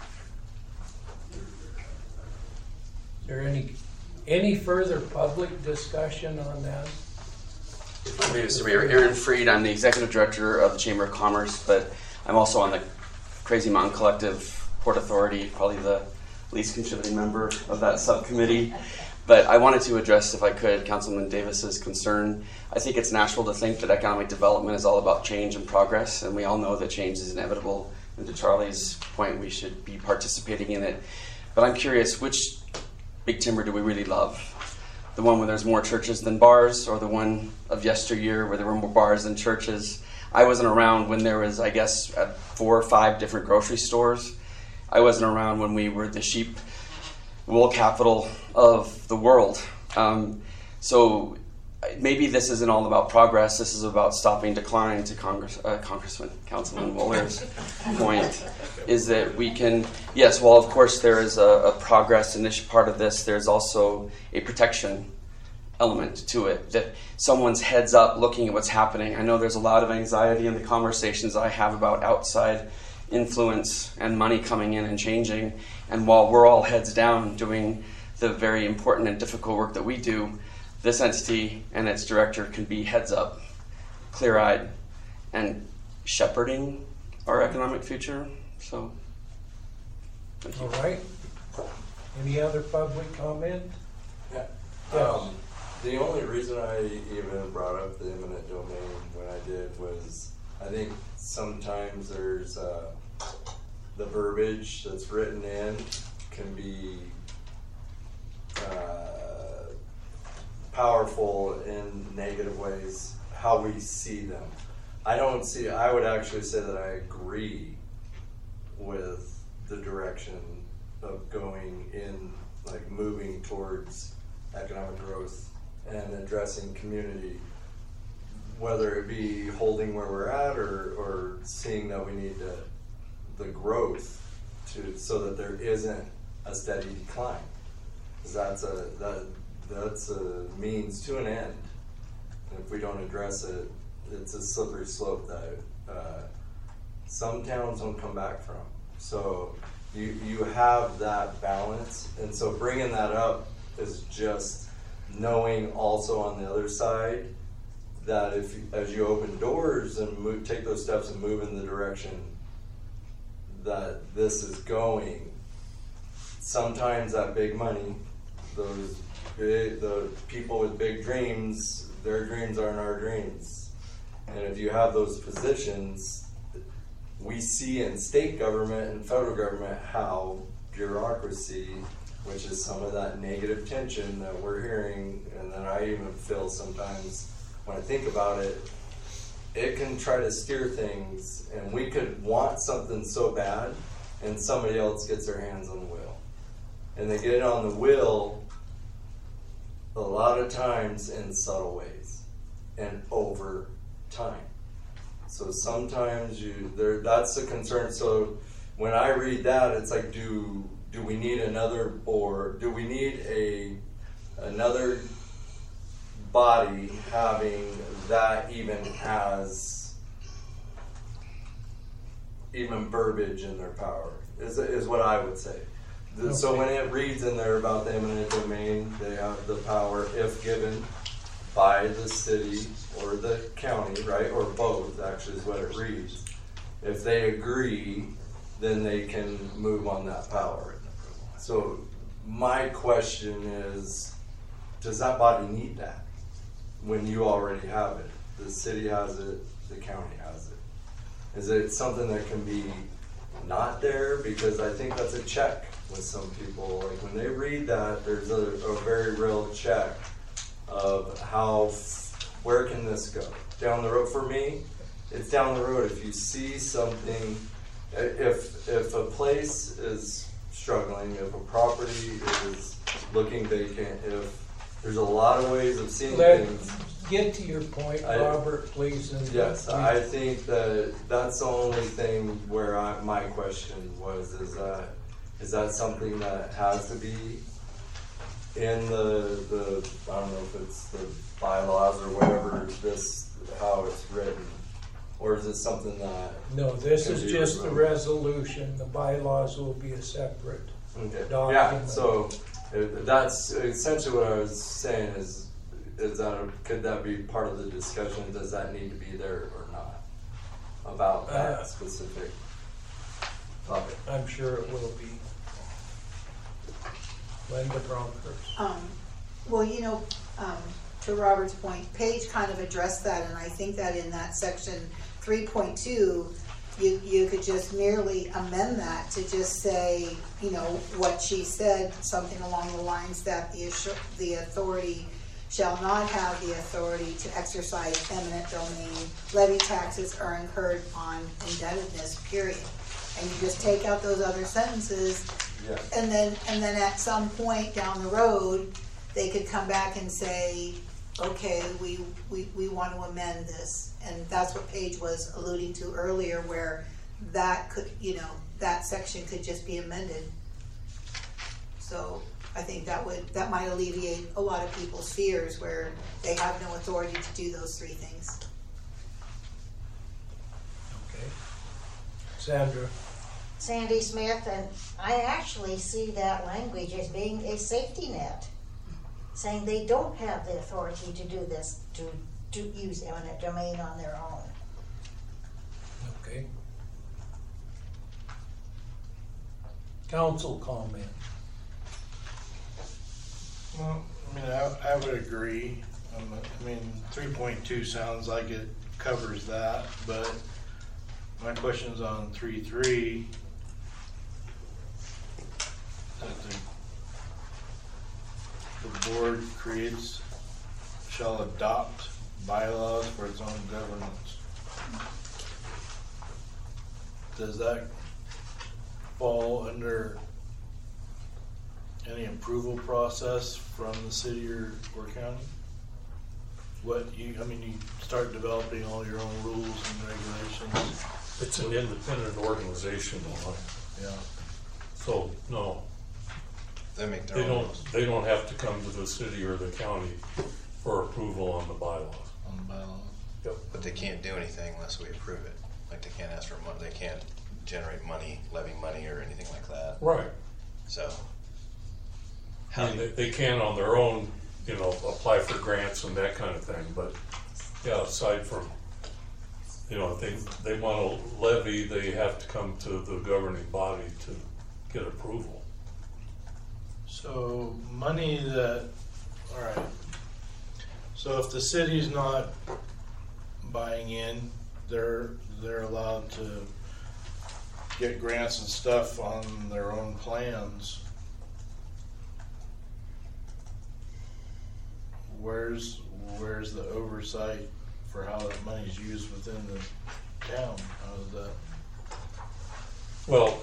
Is there any, any further public discussion on that? Mister Mayor, Aaron Freed, I'm the Executive Director of the Chamber of Commerce, but I'm also on the Crazy Mountain Collective Port Authority, probably the least contributing member of that subcommittee. But I wanted to address, if I could, Councilman Davis's concern. I think it's natural to think that economic development is all about change and progress, and we all know that change is inevitable. And to Charlie's point, we should be participating in it. But I'm curious, which big timber do we really love? The one where there's more churches than bars, or the one of yesteryear where there were more bars than churches? I wasn't around when there was, I guess, at four or five different grocery stores. I wasn't around when we were the sheep wool capital of the world. Um, so maybe this isn't all about progress. This is about stopping decline, to Congress, uh, Congressman, Councilman Wooler's point, is that we can, yes, well, of course, there is a, a progress in this part of this. There's also a protection element to it, that someone's heads up looking at what's happening. I know there's a lot of anxiety in the conversations I have about outside influence and money coming in and changing. And while we're all heads down doing the very important and difficult work that we do, this entity and its director can be heads up, clear-eyed, and shepherding our economic future. So, thank you. All right. Any other public comment? Yeah. Yes. Um, the only reason I even brought up the eminent domain when I did was I think sometimes there's uh, the verbiage that's written in can be uh, powerful in negative ways, how we see them. I don't see, I would actually say that I agree with the direction of going in, like moving towards economic growth and addressing community, whether it be holding where we're at or, or seeing that we need to, the growth to, so that there isn't a steady decline. 'Cause that's a, that, that's a means to an end. And if we don't address it, it's a slippery slope that uh, some towns don't come back from. So you, you have that balance. And so bringing that up is just knowing also on the other side that if as you open doors and move, take those steps and move in the direction that this is going, sometimes that big money, those big, the people with big dreams, their dreams aren't our dreams. And if you have those positions, we see in state government and federal government how bureaucracy which is some of that negative tension that we're hearing, and that I even feel sometimes when I think about it, it can try to steer things, and we could want something so bad, and somebody else gets their hands on the wheel. And they get on the wheel a lot of times in subtle ways and over time. So sometimes you there that's a concern. So when I read that, it's like, do do we need another board? Do we need a another body having that even as even verbiage in their power? Is is what I would say. The, okay. So when it reads in there about the eminent domain, they have the power, if given by the city or the county, right, or both, actually is what it reads. If they agree, then they can move on that power. So my question is, does that body need that when you already have it? The city has it, the county has it. Is it something that can be not there? Because I think that's a check with some people. Like when they read that, there's a, a very real check of how, where can this go? Down the road. For me, it's down the road. If you see something, if if a place is struggling, if a property is looking vacant, if there's a lot of ways of seeing Let, things. Get to your point, I, Robert, please. And yes, please. I think that that's the only thing where I, my question was, is that is that something that has to be in the the I don't know if it's the bylaws or whatever, this how it's written, or is it something that no? This is just removed? the resolution. The bylaws will be a separate okay. document. Yeah, so uh, that's essentially what I was saying. Is is that a, could that be part of the discussion? Does that need to be there or not about that uh, specific topic? I'm sure it will be. Linda Bronkhurst. Um, well, you know, um, to Robert's point, Paige kind of addressed that, and I think that in that section three point two, you, you could just merely amend that to just say, you know, what she said, something along the lines that the, the authority shall not have the authority to exercise eminent domain. Levy taxes are incurred on indebtedness, period. And you just take out those other sentences. Yeah. And then, and then at some point down the road, they could come back and say, okay, we, we, we want to amend this. And that's what Paige was alluding to earlier, where that could, you know, that section could just be amended. So I think that would, that might alleviate a lot of people's fears where they have no authority to do those three things. Okay. Sandra. Sandy Smith, and I actually see that language as being a safety net, saying they don't have the authority to do this, to, to use eminent domain on their own. Okay. Council comment. Well, I mean, I, I would agree. Um, I mean, three point two sounds like it covers that, but my question's on three point three. That the, the board creates, shall adopt bylaws for its own governance. Does that fall under any approval process from the city or, or county? What you, I mean, you start developing all your own rules and regulations. It's an independent organization, yeah. So no, they make their they own don't. rules. They don't have to come to the city or the county for approval on the bylaws. On the bylaws. Yep. But they can't do anything unless we approve it. Like they can't ask for money. They can't generate money, levy money, or anything like that. Right. So. I mean, they, they can on their own, you know, apply for grants and that kind of thing. But yeah, aside from, you know, if they they want to levy, they have to come to the governing body to get approval. So money that, all right. So if the city's not buying in, they're they're allowed to get grants and stuff on their own plans. where's, where's the oversight for how that money's used within the town? How is that? Well,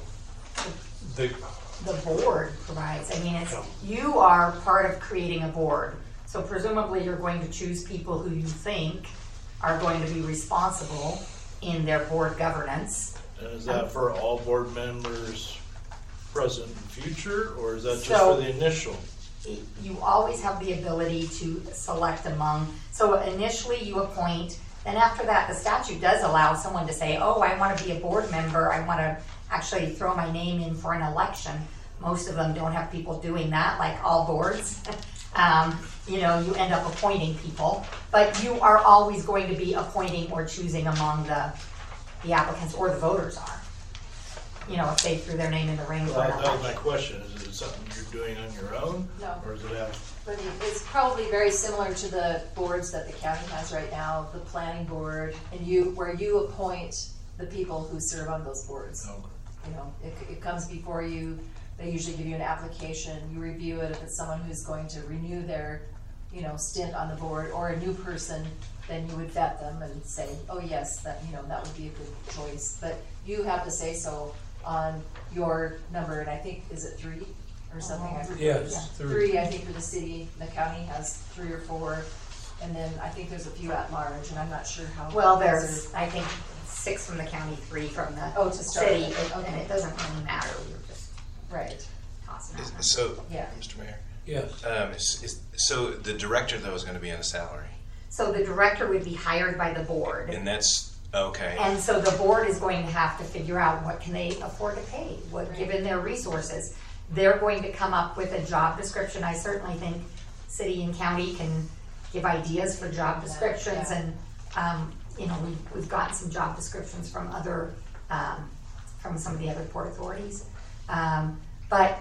the, The board provides, I mean, it's, you are part of creating a board. So presumably you're going to choose people who you think are going to be responsible in their board governance. And is that for all board members, present and future, or is that just So- for the initial? You always have the ability to select among, so initially you appoint, then after that, the statute does allow someone to say, oh, I want to be a board member, I want to actually throw my name in for an election. Most of them don't have people doing that, like all boards. Um, you know, you end up appointing people, but you are always going to be appointing or choosing among the, the applicants, or the voters are. You know, if they threw their name in the ring for Well, an that was my election. question, is it something you're doing on your own? No. Or does it have, But it- it's probably very similar to the boards that the county has right now, the planning board, and you, where you appoint the people who serve on those boards. okay. You know, it, it comes before you, they usually give you an application, you review it, if it's someone who's going to renew their, you know, stint on the board, or a new person, then you would vet them and say, oh yes, that, you know, that would be a good choice. But you have to say so on your number, and I think, is it three or something? I forget. Yes, Yeah, three. Three, I think, for the city, the county has three or four, and then I think there's a few at large, and I'm not sure how. Well, those there's, are- I think, six from the county, three from the Oh, to start city, with, it- and okay. it doesn't really matter, you're just Right. tossing out. Is- So, Yeah. Mister Mayor, Yes. um, is, is, so the director though is going to be in a salary, So the director would be hired by the board. and that's okay. And so the board is going to have to figure out what can they afford to pay, what, given their resources. They're going to come up with a job description. I certainly think city and county can give ideas for job descriptions, Yeah. and, um, you know, we, we've gotten some job descriptions from other, um, from some of the other port authorities. Um, but,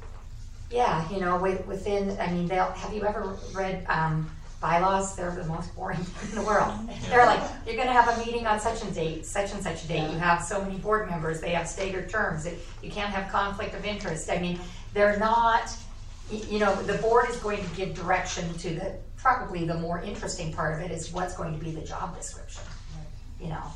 yeah, you know, with, within, I mean, they'll, have you ever read, um, bylaws? They're the most boring in the world. They're like, you're gonna have a meeting on such and date, such and such a date, you have so many board members, they have staggered terms, It- you can't have conflict of interest. I mean, they're not, y- you know, the board is going to give direction to the, probably the more interesting part of it is what's going to be the job description, you know.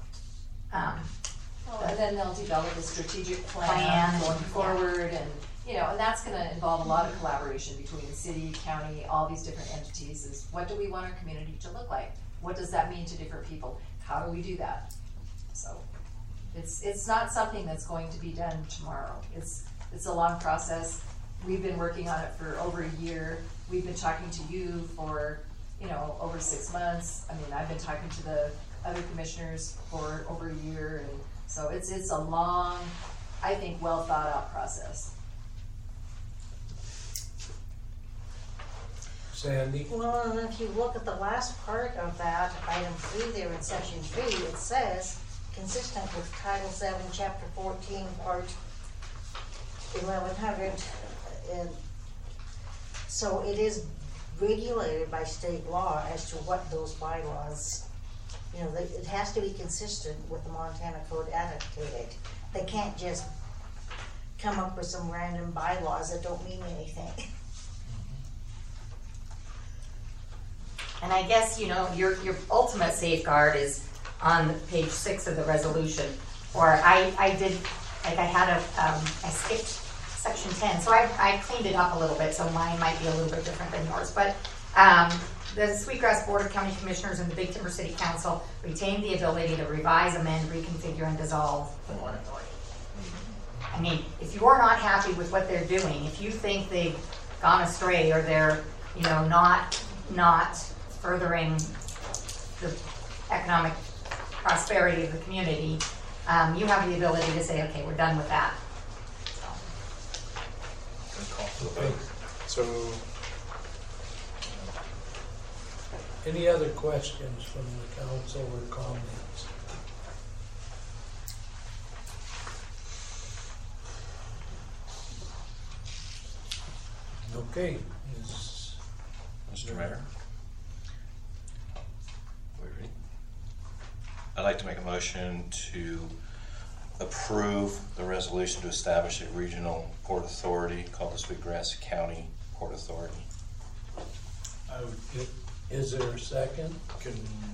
Um, Well, and then they'll develop a strategic plan Plan, going yeah. forward, and, you know, and that's gonna involve a lot of collaboration between the city, county, all these different entities, is what do we want our community to look like? What does that mean to different people? How do we do that? So, it's, it's not something that's going to be done tomorrow. It's, it's a long process. We've been working on it for over a year. We've been talking to you for, you know, over six months. I mean, I've been talking to the other commissioners for over a year, and so it's, it's a long, I think, well thought out process. Sandy? Well, and if you look at the last part of that, item three there in section three, it says, consistent with Title seven, chapter fourteen, part eleven hundred, and so it is regulated by state law as to what those bylaws, you know, they- it has to be consistent with the Montana Code annotated. They can't just come up with some random bylaws that don't mean anything. And I guess, you know, your, your ultimate safeguard is on page six of the resolution. Or I, I did, like I had a, um, I skipped section ten, so I, I cleaned it up a little bit, so mine might be a little bit different than yours. But, um, the Sweetgrass Board of County Commissioners and the Big Timber City Council retain the ability to revise, amend, reconfigure, and dissolve the Port Authority. I mean, if you're not happy with what they're doing, if you think they've gone astray or they're, you know, not, not furthering the economic prosperity of the community, um, you have the ability to say, okay, we're done with that. Okay. So, any other questions from the council or comments? Okay, is, Mister Mayor? We ready? I'd like to make a motion to approve the resolution to establish a regional port authority called the Sweetgrass County Port Authority. I I would get, Is there a second? can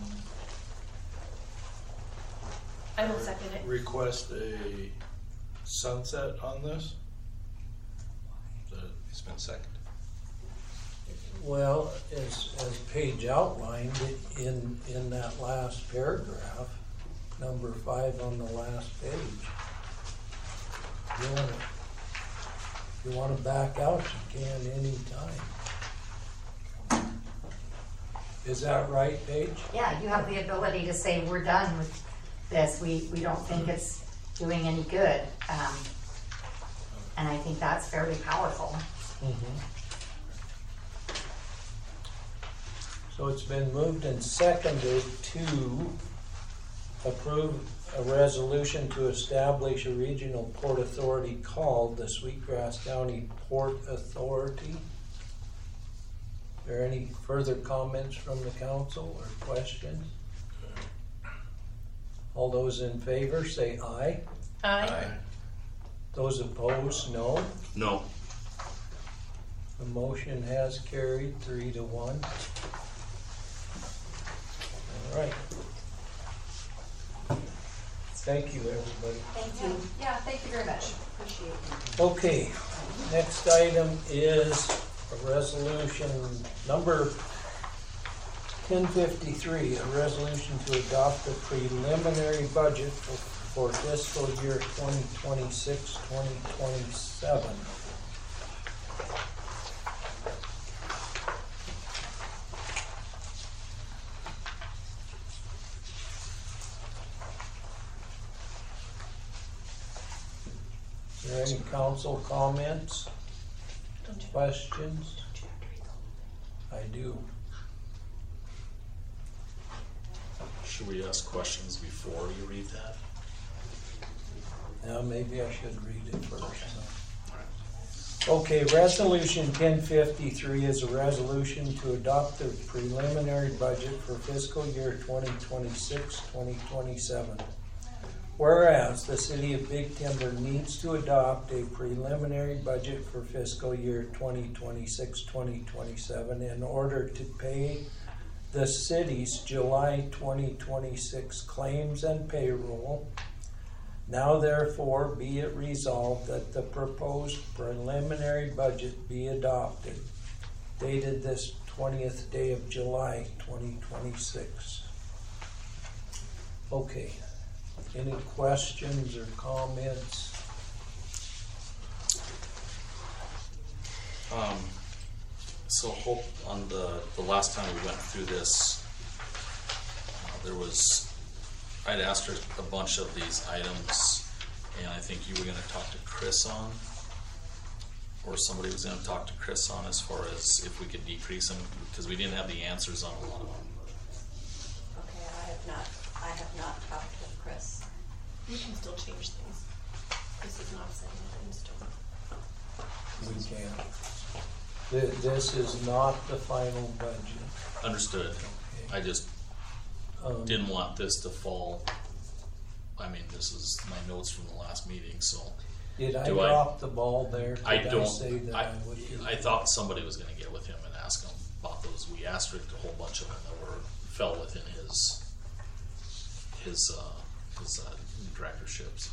I will second it. request a sunset on this? That- It's been seconded. Well, as, as Paige outlined in, in that last paragraph, number five on the last page. You wanna, if you wanna back out, you can anytime. Is that right, Paige? Yeah, you have the ability to say, we're done with this, we, we don't think it's doing any good. Um, and I think that's fairly powerful. Mhm. So it's been moved and seconded to approve a resolution to establish a regional port authority called the Sweetgrass County Port Authority. Are there any further comments from the council or questions? All those in favor say aye. Aye. Those opposed, no. No. The motion has carried three to one. All right. Thank you, everybody. Thank Yeah, yeah, thank you very much. Appreciate it. Okay, next item is a resolution number ten fifty-three, a resolution to adopt a preliminary budget for, for fiscal year twenty twenty-six, twenty twenty-seven. Is there any council comments, questions? I do. Should we ask questions before you read that? Now, maybe I should read it first. Okay, resolution ten fifty-three is a resolution to adopt the preliminary budget for fiscal year twenty twenty-six, twenty twenty-seven. Whereas the city of Big Timber needs to adopt a preliminary budget for fiscal year twenty twenty-six, twenty twenty-seven in order to pay the city's July twenty twenty-six claims and payroll. Now therefore be it resolved that the proposed preliminary budget be adopted, dated this twentieth day of July twenty twenty-six. Okay. Any questions or comments? Um, so hope on the, the last time we went through this, uh, there was, I'd asked her a bunch of these items, and I think you were gonna talk to Chris on, or somebody was gonna talk to Chris on as far as if we could decrease them, because we didn't have the answers on a lot of them. Okay, I have not, I have not talked with Chris. You can still change things. This is not setting it in stone. We can. Th- This is not the final budget. Understood. I just Um, didn't want this to fall. I mean, this is my notes from the last meeting, so. Did I do drop the ball there? I Did don't, say that I, I would do I thought somebody was gonna get with him and ask him about those. We asterisked a whole bunch of them that were, fell within his, his, uh, his, uh, directorships.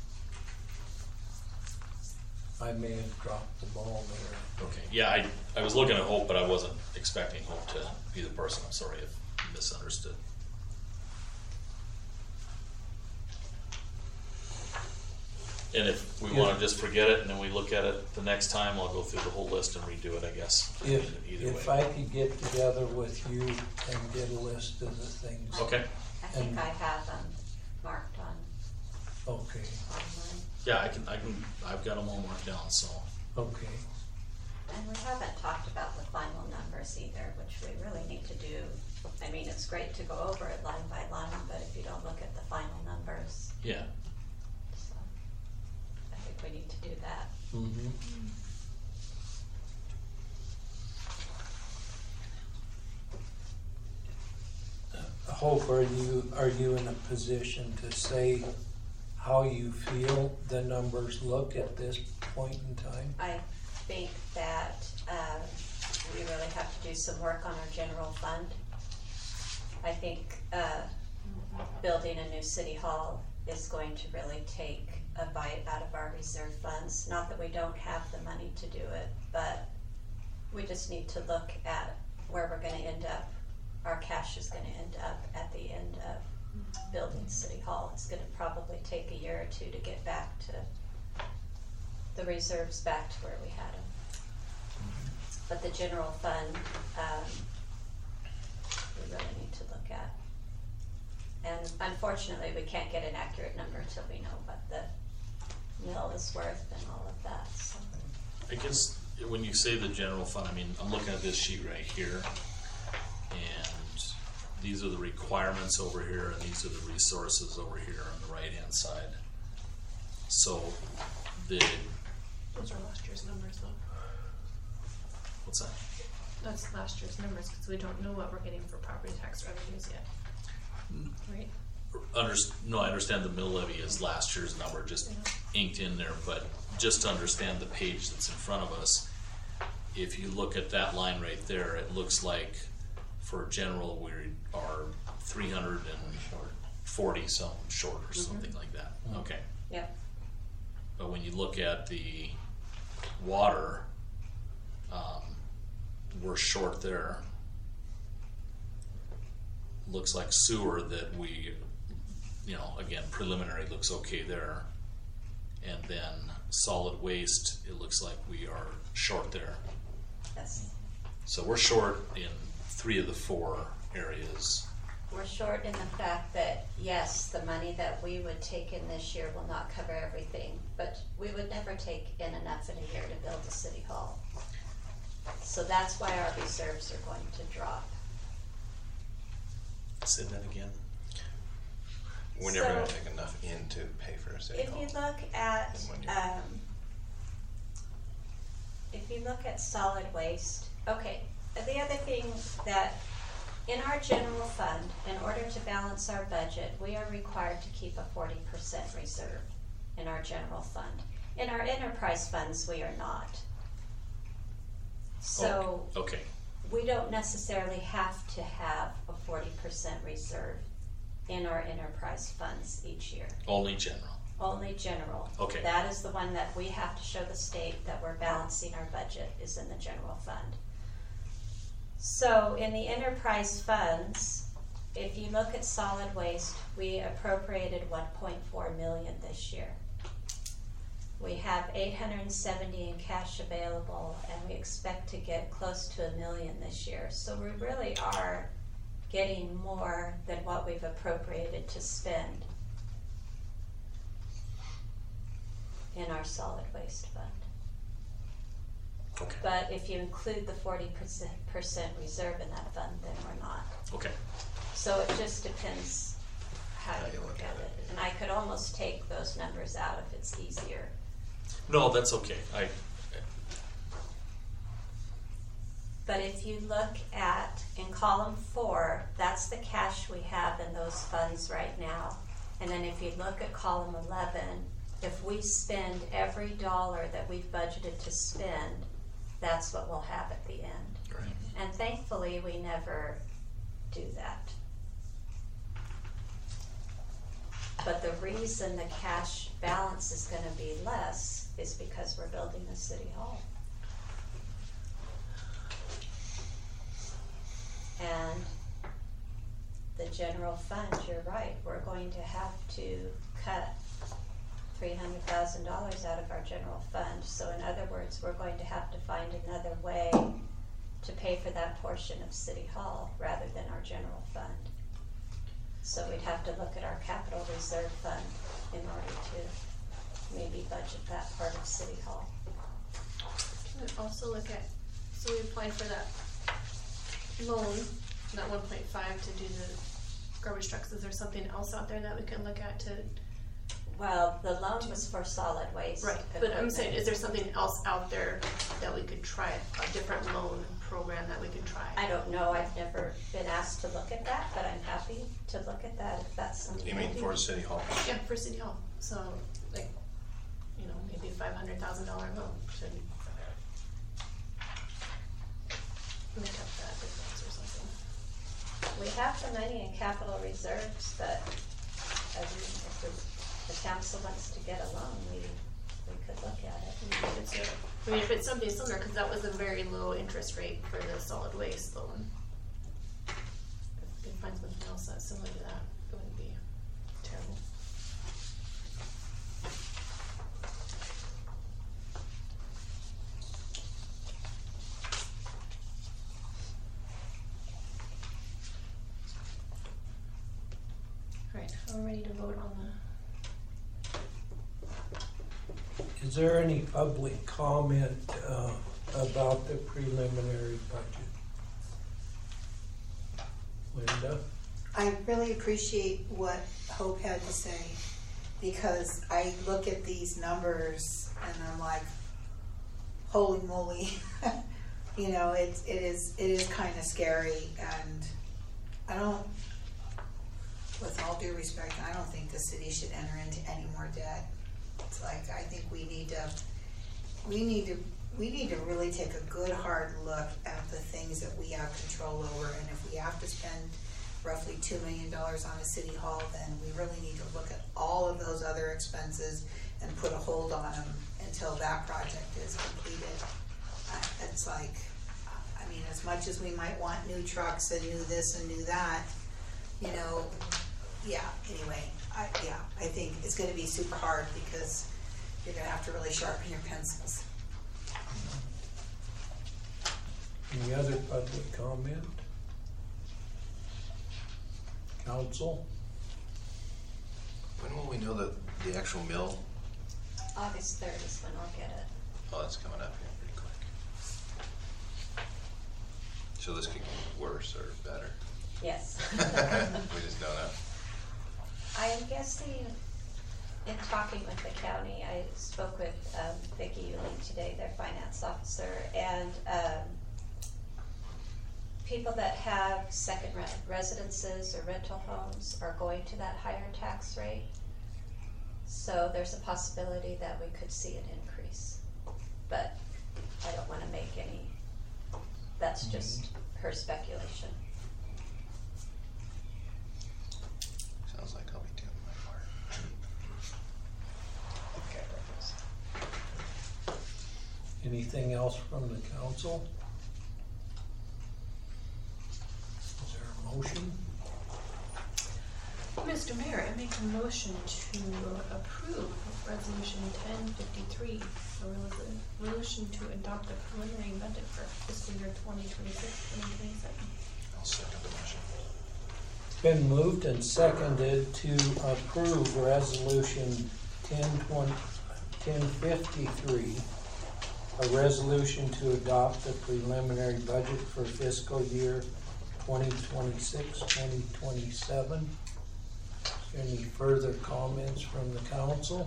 I may have dropped the ball there. Okay, yeah, I, I was looking at Hope, but I wasn't expecting Hope to be the person. I'm sorry if I misunderstood. And if we wanna just forget it and then we look at it the next time, I'll go through the whole list and redo it, I guess. If, Either if way. I could get together with you and get a list of the things. Okay. I think And- I have them marked on Okay, online. Yeah, I can, I can, I've got them all marked down, so. okay. And we haven't talked about the final numbers either, which we really need to do. I mean, it's great to go over it line by line, but if you don't look at the final numbers, Yeah. so I think we need to do that. Mm-hmm. Hope, are you, are you in a position to say how you feel the numbers look at this point in time? I think that, um, we really have to do some work on our general fund. I think uh, building a new city hall is going to really take a bite out of our reserve funds. Not that we don't have the money to do it, but we just need to look at where we're gonna end up. Our cash is gonna end up at the end of building City Hall. It's gonna probably take a year or two to get back to the reserves back to where we had them. But the general fund, um, we really need to look at. And unfortunately, we can't get an accurate number until we know what the mill is worth and all of that, so. I guess when you say the general fund, I mean, I'm looking at this sheet right here, and these are the requirements over here, and these are the resources over here on the right-hand side. So the... Those are last year's numbers, though. What's that? That's last year's numbers, because we don't know what we're getting for property tax revenues yet. Right? Under, no, I understand the mill levy is last year's number, just Yeah. inked in there, but just to understand the page that's in front of us, if you look at that line right there, it looks like for general we are three hundred forty something short or something like that. Okay. Yep. But when you look at the water, um, we're short there. Looks like sewer that we, you know, again, preliminary looks okay there. And then solid waste, it looks like we are short there. Yes. So we're short in three of the four areas. We're short in the fact that, yes, the money that we would take in this year will not cover everything, but we would never take in enough in a year to build a city hall. So that's why our reserves are going to drop. Say that again. We're never So, going to take enough in to pay for a city If hall. you look at, in one year. um, if you look at solid waste, okay, the other thing that in our general fund, in order to balance our budget, we are required to keep a forty percent reserve in our general fund. In our enterprise funds, we are not. So Okay. we don't necessarily have to have a forty percent reserve in our enterprise funds each year. Only general. Only general. Okay. That is the one that we have to show the state that we're balancing our budget is in the general fund. So in the enterprise funds, if you look at solid waste, we appropriated one point four million this year. We have eight hundred seventy in cash available, and we expect to get close to a million this year. So we really are getting more than what we've appropriated to spend in our solid waste fund. Okay. But if you include the forty percent reserve in that fund, then we're not. Okay. So it just depends how you look at it. And I could almost take those numbers out if it's easier. No, that's okay. I, But if you look at, in column four, that's the cash we have in those funds right now. And then if you look at column eleven, if we spend every dollar that we've budgeted to spend, that's what we'll have at the end. Right. And thankfully, we never do that. But the reason the cash balance is going to be less is because we're building a city hall. And the general fund, you're right, we're going to have to cut three hundred thousand dollars out of our general fund. So in other words, we're going to have to find another way to pay for that portion of City Hall rather than our general fund. So we'd have to look at our capital reserve fund in order to maybe budget that part of City Hall. Can we also look at, so we applied for that loan, that one point five to do the garbage trucks. Is there something else out there that we can look at to? Well, the loan was for solid waste. Right, but I'm saying, is there something else out there that we could try, a different loan program that we could try? I don't know, I've never been asked to look at that, but I'm happy to look at that if that's something. You mean for City Hall? Yeah, for City Hall. So, like, you know, maybe a five hundred thousand dollar loan should make up that difference or something. We have the money in capital reserves, but, I mean, if the, the council wants to get a loan, we, we could look at it. I mean, if it's, I mean, if it's something similar, because that was a very low interest rate for the solid waste loan. If we can find something else that's similar to that, it wouldn't be terrible. All right, I'm ready to vote on the. Is there any public comment uh, about the preliminary budget? Linda? I really appreciate what Hope had to say, because I look at these numbers and I'm like, holy moly. You know, it, it is it is kind of scary, and I don't, with all due respect, I don't think the city should enter into any more debt. It's like, I think we need to, we need to, we need to really take a good hard look at the things that we have control over, and if we have to spend roughly two million dollars on a city hall, then we really need to look at all of those other expenses and put a hold on them until that project is completed. Uh, It's like, I mean, as much as we might want new trucks and new this and new that, you know, yeah, anyway, I, yeah, I think it's gonna be super hard because you're gonna have to really sharpen your pencils. Any other public comment? Council? When will we know the, the actual mill? August third is when I'll get it. Oh, that's coming up here pretty quick. So this could get worse or better? Yes. We just don't know. I am guessing, in talking with the county, I spoke with um, Vicki Euling today, their finance officer, and um, people that have second re- residences or rental homes are going to that higher tax rate. So there's a possibility that we could see an increase. But I don't want to make any, that's just her speculation. Sounds like I'll be doing my part. Anything else from the council? Is there a motion? Mister Mayor, I make a motion to approve Resolution ten fifty-three, a resolution to adopt the preliminary budget for fiscal year twenty twenty-six, twenty twenty-seven. I'll second the motion. It's been moved and seconded to approve resolution ten fifty-three, a resolution to adopt the preliminary budget for fiscal year twenty twenty-six, twenty twenty-seven. Any further comments from the council?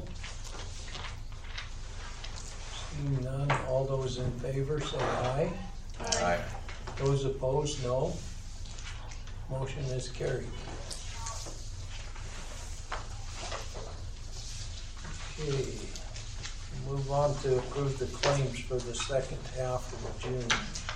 Seeing none, all those in favor say aye. Aye. Those opposed, no. Motion is carried. Okay, move on to approve the claims for the second half of June.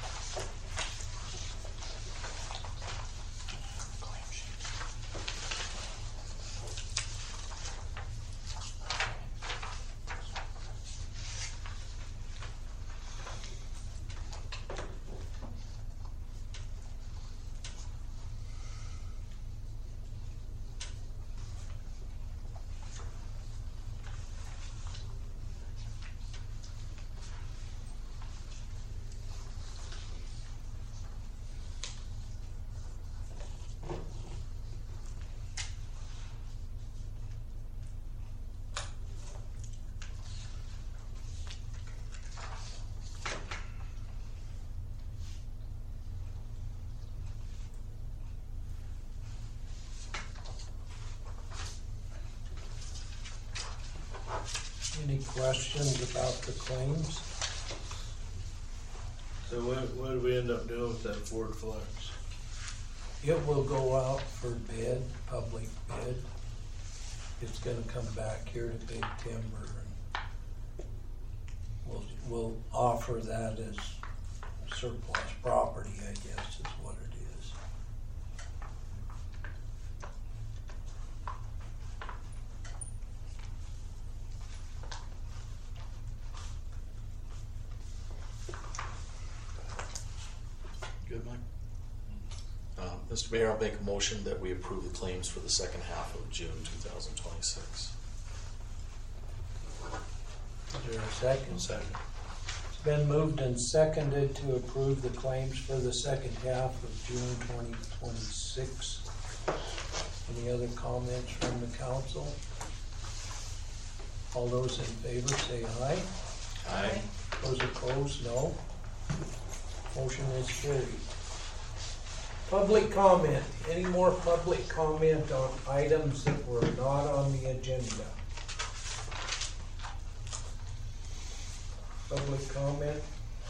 Any questions about the claims? So what, what did we end up doing with that Ford Flex? It will go out for bid, public bid. It's gonna come back here to Big Timber, and we'll, we'll offer that as surplus property, I guess Mister Mayor, I'll make a motion that we approve the claims for the second half of June two thousand twenty-six. Is there a second? Second. It's been moved and seconded to approve the claims for the second half of June twenty twenty-six. Any other comments from the council? All those in favor say aye. Aye. Those opposed, no. Motion is carried. Public comment. Any more public comment on items that were not on the agenda? Public comment?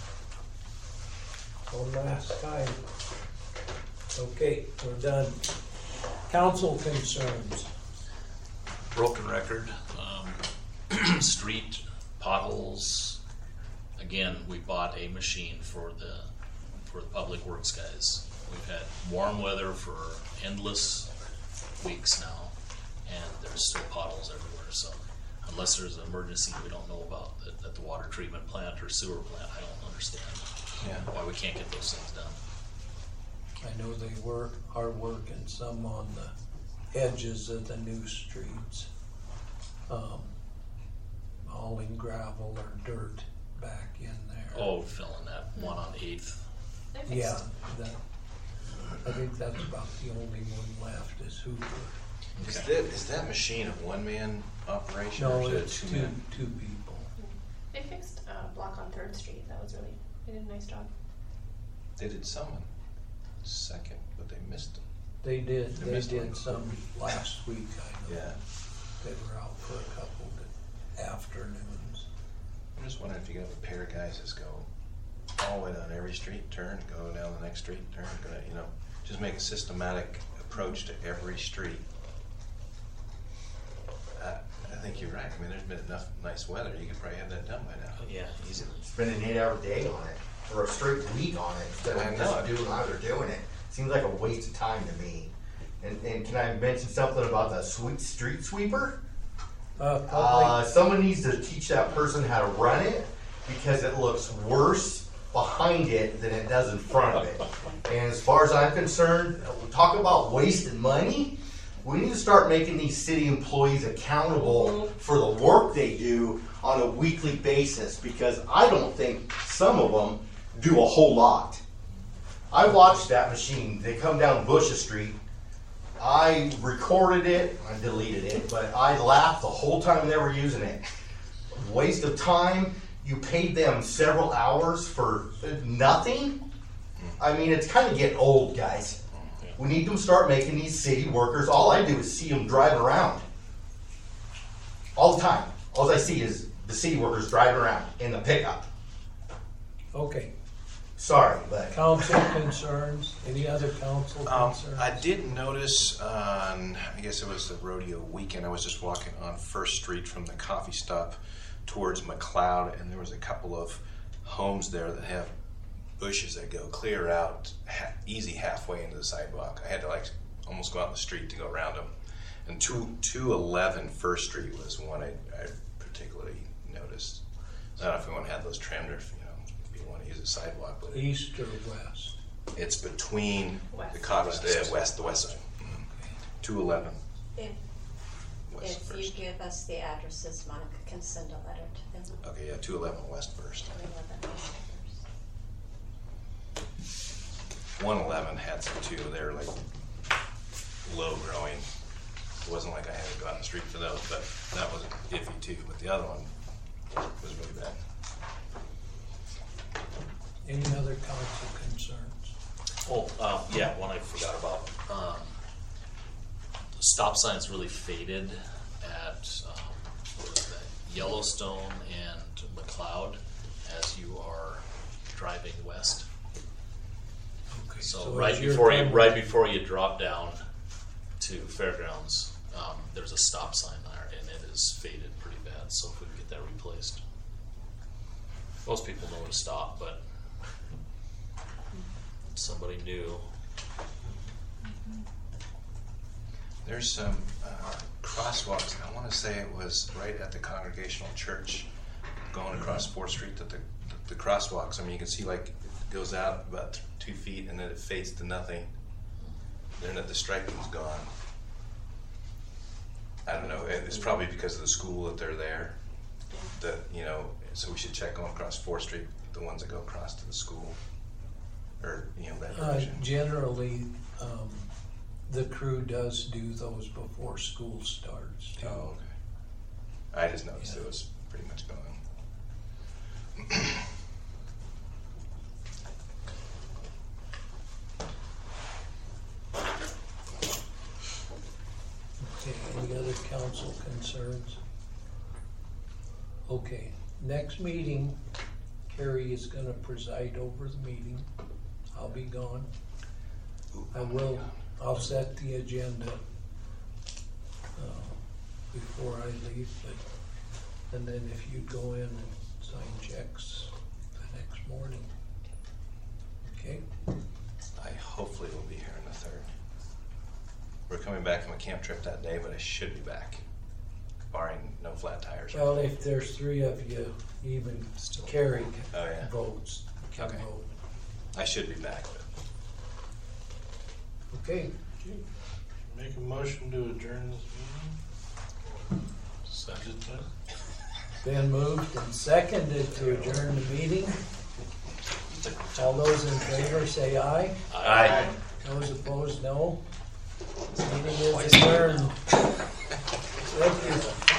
One last time. Okay, we're done. Council concerns. Broken record, um, street potholes. Again, we bought a machine for the for the public works guys. We've had warm weather for endless weeks now, and there's still potholes everywhere. So unless there's an emergency we don't know about at, at the water treatment plant or sewer plant, I don't understand Yeah. why we can't get those things done. I know they work, are working some on the edges of the new streets. Um, hauling gravel or dirt back in there. Oh, filling that one on eighth. Yeah, that, I think that's about the only one left is Hoover. Is that, is that machine a one-man operation No, or is it it's a two, two-man? two people. They fixed a block on Third Street. That was really, they did a nice job. They did some on Second, but they missed them. They did, They they missed did one. some last week, I know. Yeah. They were out for a couple of afternoons. I'm just wondering if you could have a pair of guys that go all the way down every street, turn, go down the next street, turn, go down, you know, just make a systematic approach to every street. I, I think you're right. I mean, there's been enough nice weather. You could probably have that done by now. Yeah, easily. Spend an eight-hour day on it, or a straight week on it, instead I of know. just doing how they're doing it. Seems like a waste of time to me. And, and can I mention something about the sweet street sweeper? Uh, Uh, public, someone needs to teach that person how to run it, because it looks worse behind it than it does in front of it. And as far as I'm concerned, talk about wasting money. We need to start making these city employees accountable for the work they do on a weekly basis, because I don't think some of them do a whole lot. I watched that machine. They come down Bushes Street. I recorded it, I deleted it, but I laughed the whole time they were using it. Waste of time. You paid them several hours for nothing. I mean, it's kind of getting old, guys. We need to start making these city workers. All I do is see them driving around. All the time. All I see is the city workers driving around in the pickup. okay. Sorry, but. Council concerns, any other council Um, concerns? I did notice on, I guess it was the rodeo weekend, I was just walking on First Street from the coffee stop towards McLeod, and there was a couple of homes there that have bushes that go clear out ha- easy halfway into the sidewalk. I had to like almost go out in the street to go around them. And two, two eleven First Street was one I, I particularly noticed. I don't know if anyone had those trimmed or if, you know, if you want to use a sidewalk, but it, East or west? it's between West. the coffee stand, west, the west side. two eleven. If, West if you First. give us the addresses, Monica can send a letter to them. Okay, yeah, two eleven West First. We live in West one eleven had some too. They were like low growing. It wasn't like I had to go out in the street for those, but that was iffy too. But the other one was really bad. Any other council concerns? Oh, um, yeah, one I forgot about. Um, the stop sign's really faded at um, what is that? Yellowstone and McLeod as you are driving west. Okay, So, so right as you're before you coming- right before you drop down to Fairgrounds, um, there's a stop sign there, and it is faded pretty bad. So if we can get that replaced, most people know to stop, but somebody new. There's some uh, crosswalks. I want to say it was right at the Congregational Church, going across Fourth Street. That the, the the crosswalks. I mean, you can see like it goes out about two feet and then it fades to nothing. they're not, the striping's gone. I don't know, it's probably because of the school that they're there, that, you know, so we should check going across Fourth Street, the ones that go across to the school, or, you know, that Uh, direction. generally, um, the crew does do those before school starts too. Oh, okay. I just noticed it was pretty much gone. Okay, any other council concerns? Okay, next meeting, Carrie is gonna preside over the meeting. I'll be gone. I will, I'll set the agenda uh, before I leave, but, and then if you go in and sign checks the next morning. Okay? I hopefully will be here on the third. We're coming back from a camp trip that day, but I should be back, barring no flat tires. Well, if there's three of you, even Carrie Oh, yeah. votes, can Okay. vote. I should be back, but Okay, Make a motion to adjourn this meeting. Second. been moved and seconded to adjourn the meeting. All those in favor say aye. Aye. Those opposed, no. Meeting is adjourned. Thank you.